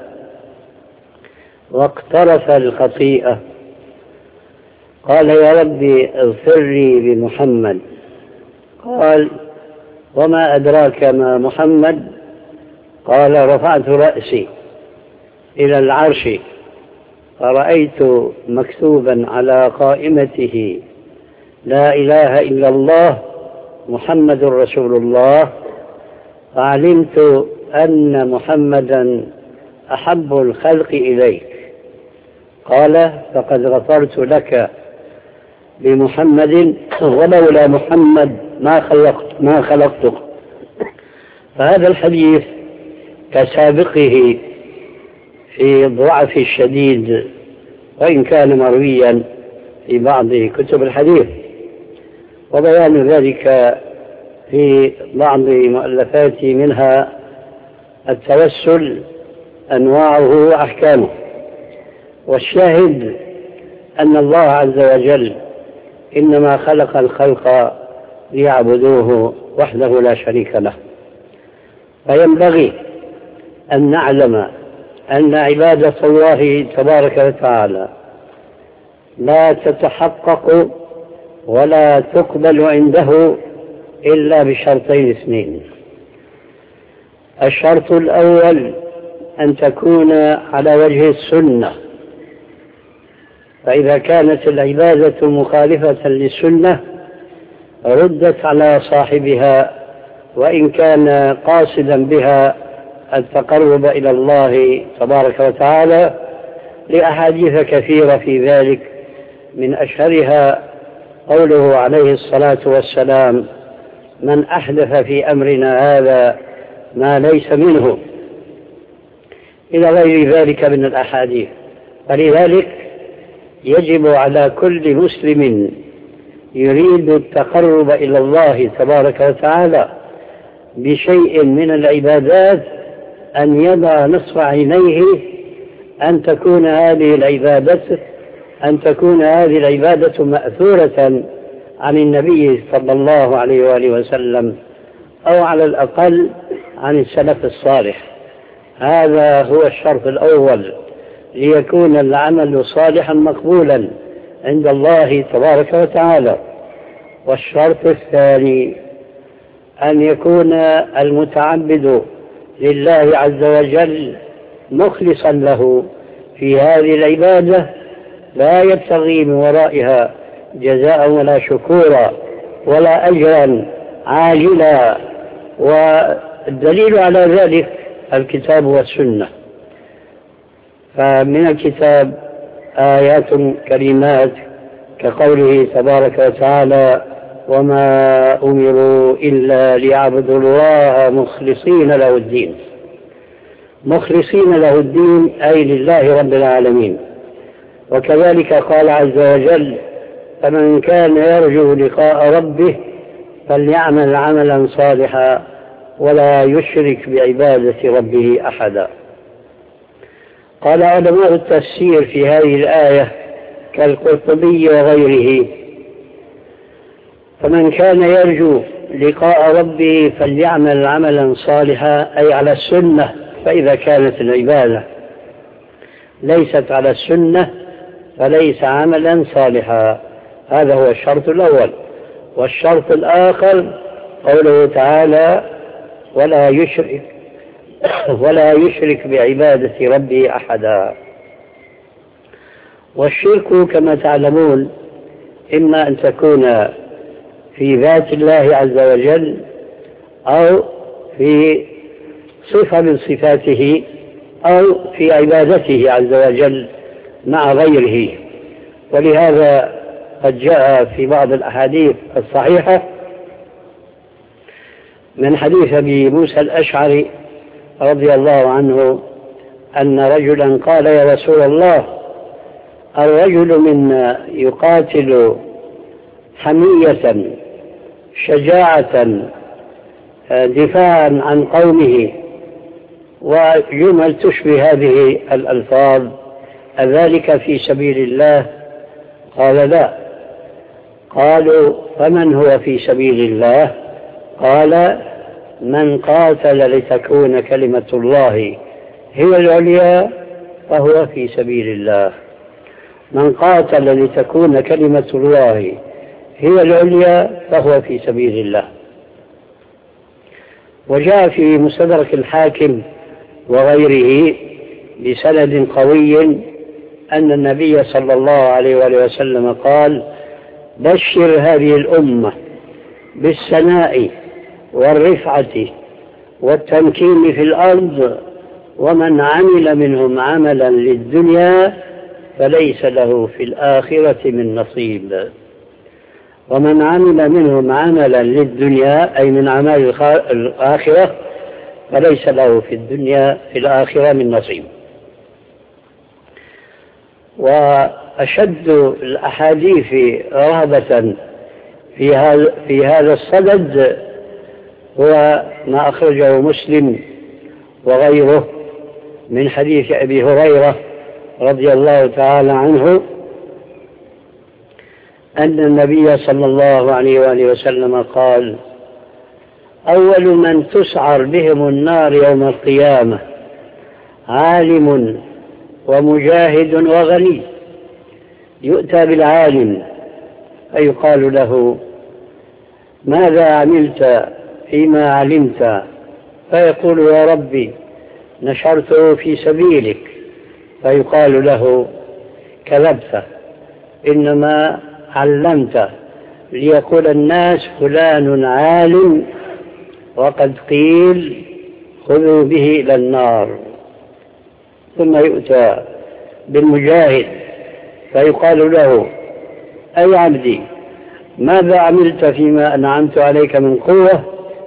واقترف الخطيئة قال يا ربي اغفر لي بمحمد. قال وما أدراك ما محمد؟ قال رفعت رأسي إلى العرش فرأيت مكتوبا على قائمته لا إله إلا الله محمد رسول الله، فعلمت أن محمدا أحب الخلق إليك. قال فقد غفرت لك بمحمد ولولا محمد ما خلقتك. فهذا الحديث كسابقه في الضعف الشديد وإن كان مرويا في بعض كتب الحديث، وبيان ذلك في بعض مؤلفاتي منها التوسل أنواعه وأحكامه. والشاهد أن الله عز وجل إنما خلق الخلق ليعبدوه وحده لا شريك له. فينبغي أن نعلم أن عبادة الله تبارك وتعالى لا تتحقق ولا تقبل عنده إلا بشرطين اثنين. الشرط الأول أن تكون على وجه السنة، فإذا كانت العبادة مخالفة للسنة ردت على صاحبها وإن كان قاصدا بها التقرب إلى الله تبارك وتعالى، لأحاديث كثيرة في ذلك، من أشهرها قوله عليه الصلاة والسلام من أحدث في أمرنا هذا ما ليس منه، إلى غير ذلك من الأحاديث. فلذلك يجب على كل مسلم يريد التقرب إلى الله تبارك وتعالى بشيء من العبادات أن يضع نصف عينيه أن تكون هذه العبادة مأثورة عن النبي صلى الله عليه وآله وسلم، أو على الأقل عن السلف الصالح. هذا هو الشرط الأول ليكون العمل صالحا مقبولا عند الله تبارك وتعالى. والشرط الثاني أن يكون المتعبد لله عز وجل مخلصا له في هذه العبادة، لا يبتغي من ورائها جزاء ولا شكورا ولا أجرا عاجلا. والدليل على ذلك الكتاب والسنة. فمن الكتاب آيات كريمات كقوله تبارك وتعالى وما أمروا إلا ليعبدوا الله مخلصين له الدين. مخلصين له الدين أي لله رب العالمين. وكذلك قال عز وجل فمن كان يرجو لقاء ربه فليعمل عملا صالحا ولا يشرك بعبادة ربه أحدا. قال علماء التفسير في هذه الآية كالقرطبي وغيره فمن كان يرجو لقاء ربه فليعمل عملا صالحا أي على السنة. فإذا كانت العبادة ليست على السنة فليس عملا صالحا. هذا هو الشرط الأول. والشرط الآخر قوله تعالى ولا يشرك بعبادة ربه أحدا. والشرك كما تعلمون إما أن تكون في ذات الله عز وجل أو في صفة من صفاته أو في عبادته عز وجل مع غيره. ولهذا قد جاء في بعض الأحاديث الصحيحة من حديث أبي موسى الأشعري رضي الله عنه أن رجلا قال يا رسول الله الرجل منا يقاتل حمية شجاعة دفاعا عن قومه وجمل تشبه هذه الألفاظ، أذلك في سبيل الله؟ قال لا. قالوا فمن هو في سبيل الله؟ قال من قاتل لتكون كلمة الله هي العليا فهو في سبيل الله. من قاتل لتكون كلمة الله هي العليا فهو في سبيل الله. وجاء في مستدرك الحاكم وغيره بسند قوي أن النبي صلى الله عليه وآله وسلم قال بشر هذه الأمة بالسناء والرفعة والتمكين في الأرض ومن عمل منهم عملا للدنيا فليس له في الآخرة من نصيب. ومن عمل منهم عملا للدنيا أي من أعمال الآخرة فليس له في الدنيا في الآخرة من نصيب. وأشد الأحاديث رهبة في هذا الصدد هو ما أخرجه مسلم وغيره من حديث أبي هريرة رضي الله تعالى عنه أن النبي صلى الله عليه وآله وسلم قال أول من تسعر بهم النار يوم القيامة عالم ومجاهد وغني. يؤتى بالعالم فيقال له ماذا عملت فيما علمت؟ فيقول يا ربي نشرته في سبيلك. فيقال له كذبت، إنما علمت ليقول الناس فلان عالم وقد قيل خذوا به إلى النار. ثم يؤتى بالمجاهد فيقال له أي عبدي ماذا عملت فيما أنعمت عليك من قوة؟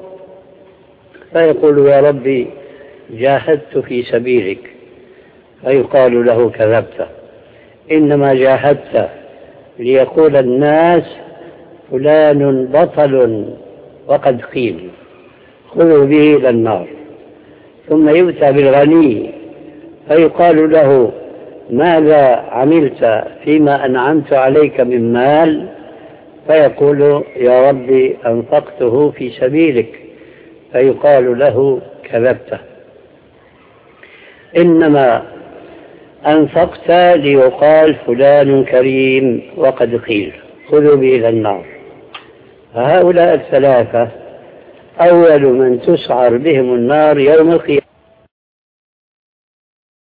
فيقول يا ربي جاهدت في سبيلك. فيقال له كذبت، إنما جاهدت ليقول الناس فلان بطل وقد قيل خذوا به إلى النار. ثم يؤتى بالغني فيقال له ماذا عملت فيما أنعمت عليك من مال؟ فيقول يا ربي أنفقته في سبيلك. فيقال له كذبت، إنما أنفقت ليقال فلان كريم وقد قيل خذوا به إلى النار. فهؤلاء الثلاثة أول من تسعر بهم النار يوم القيامة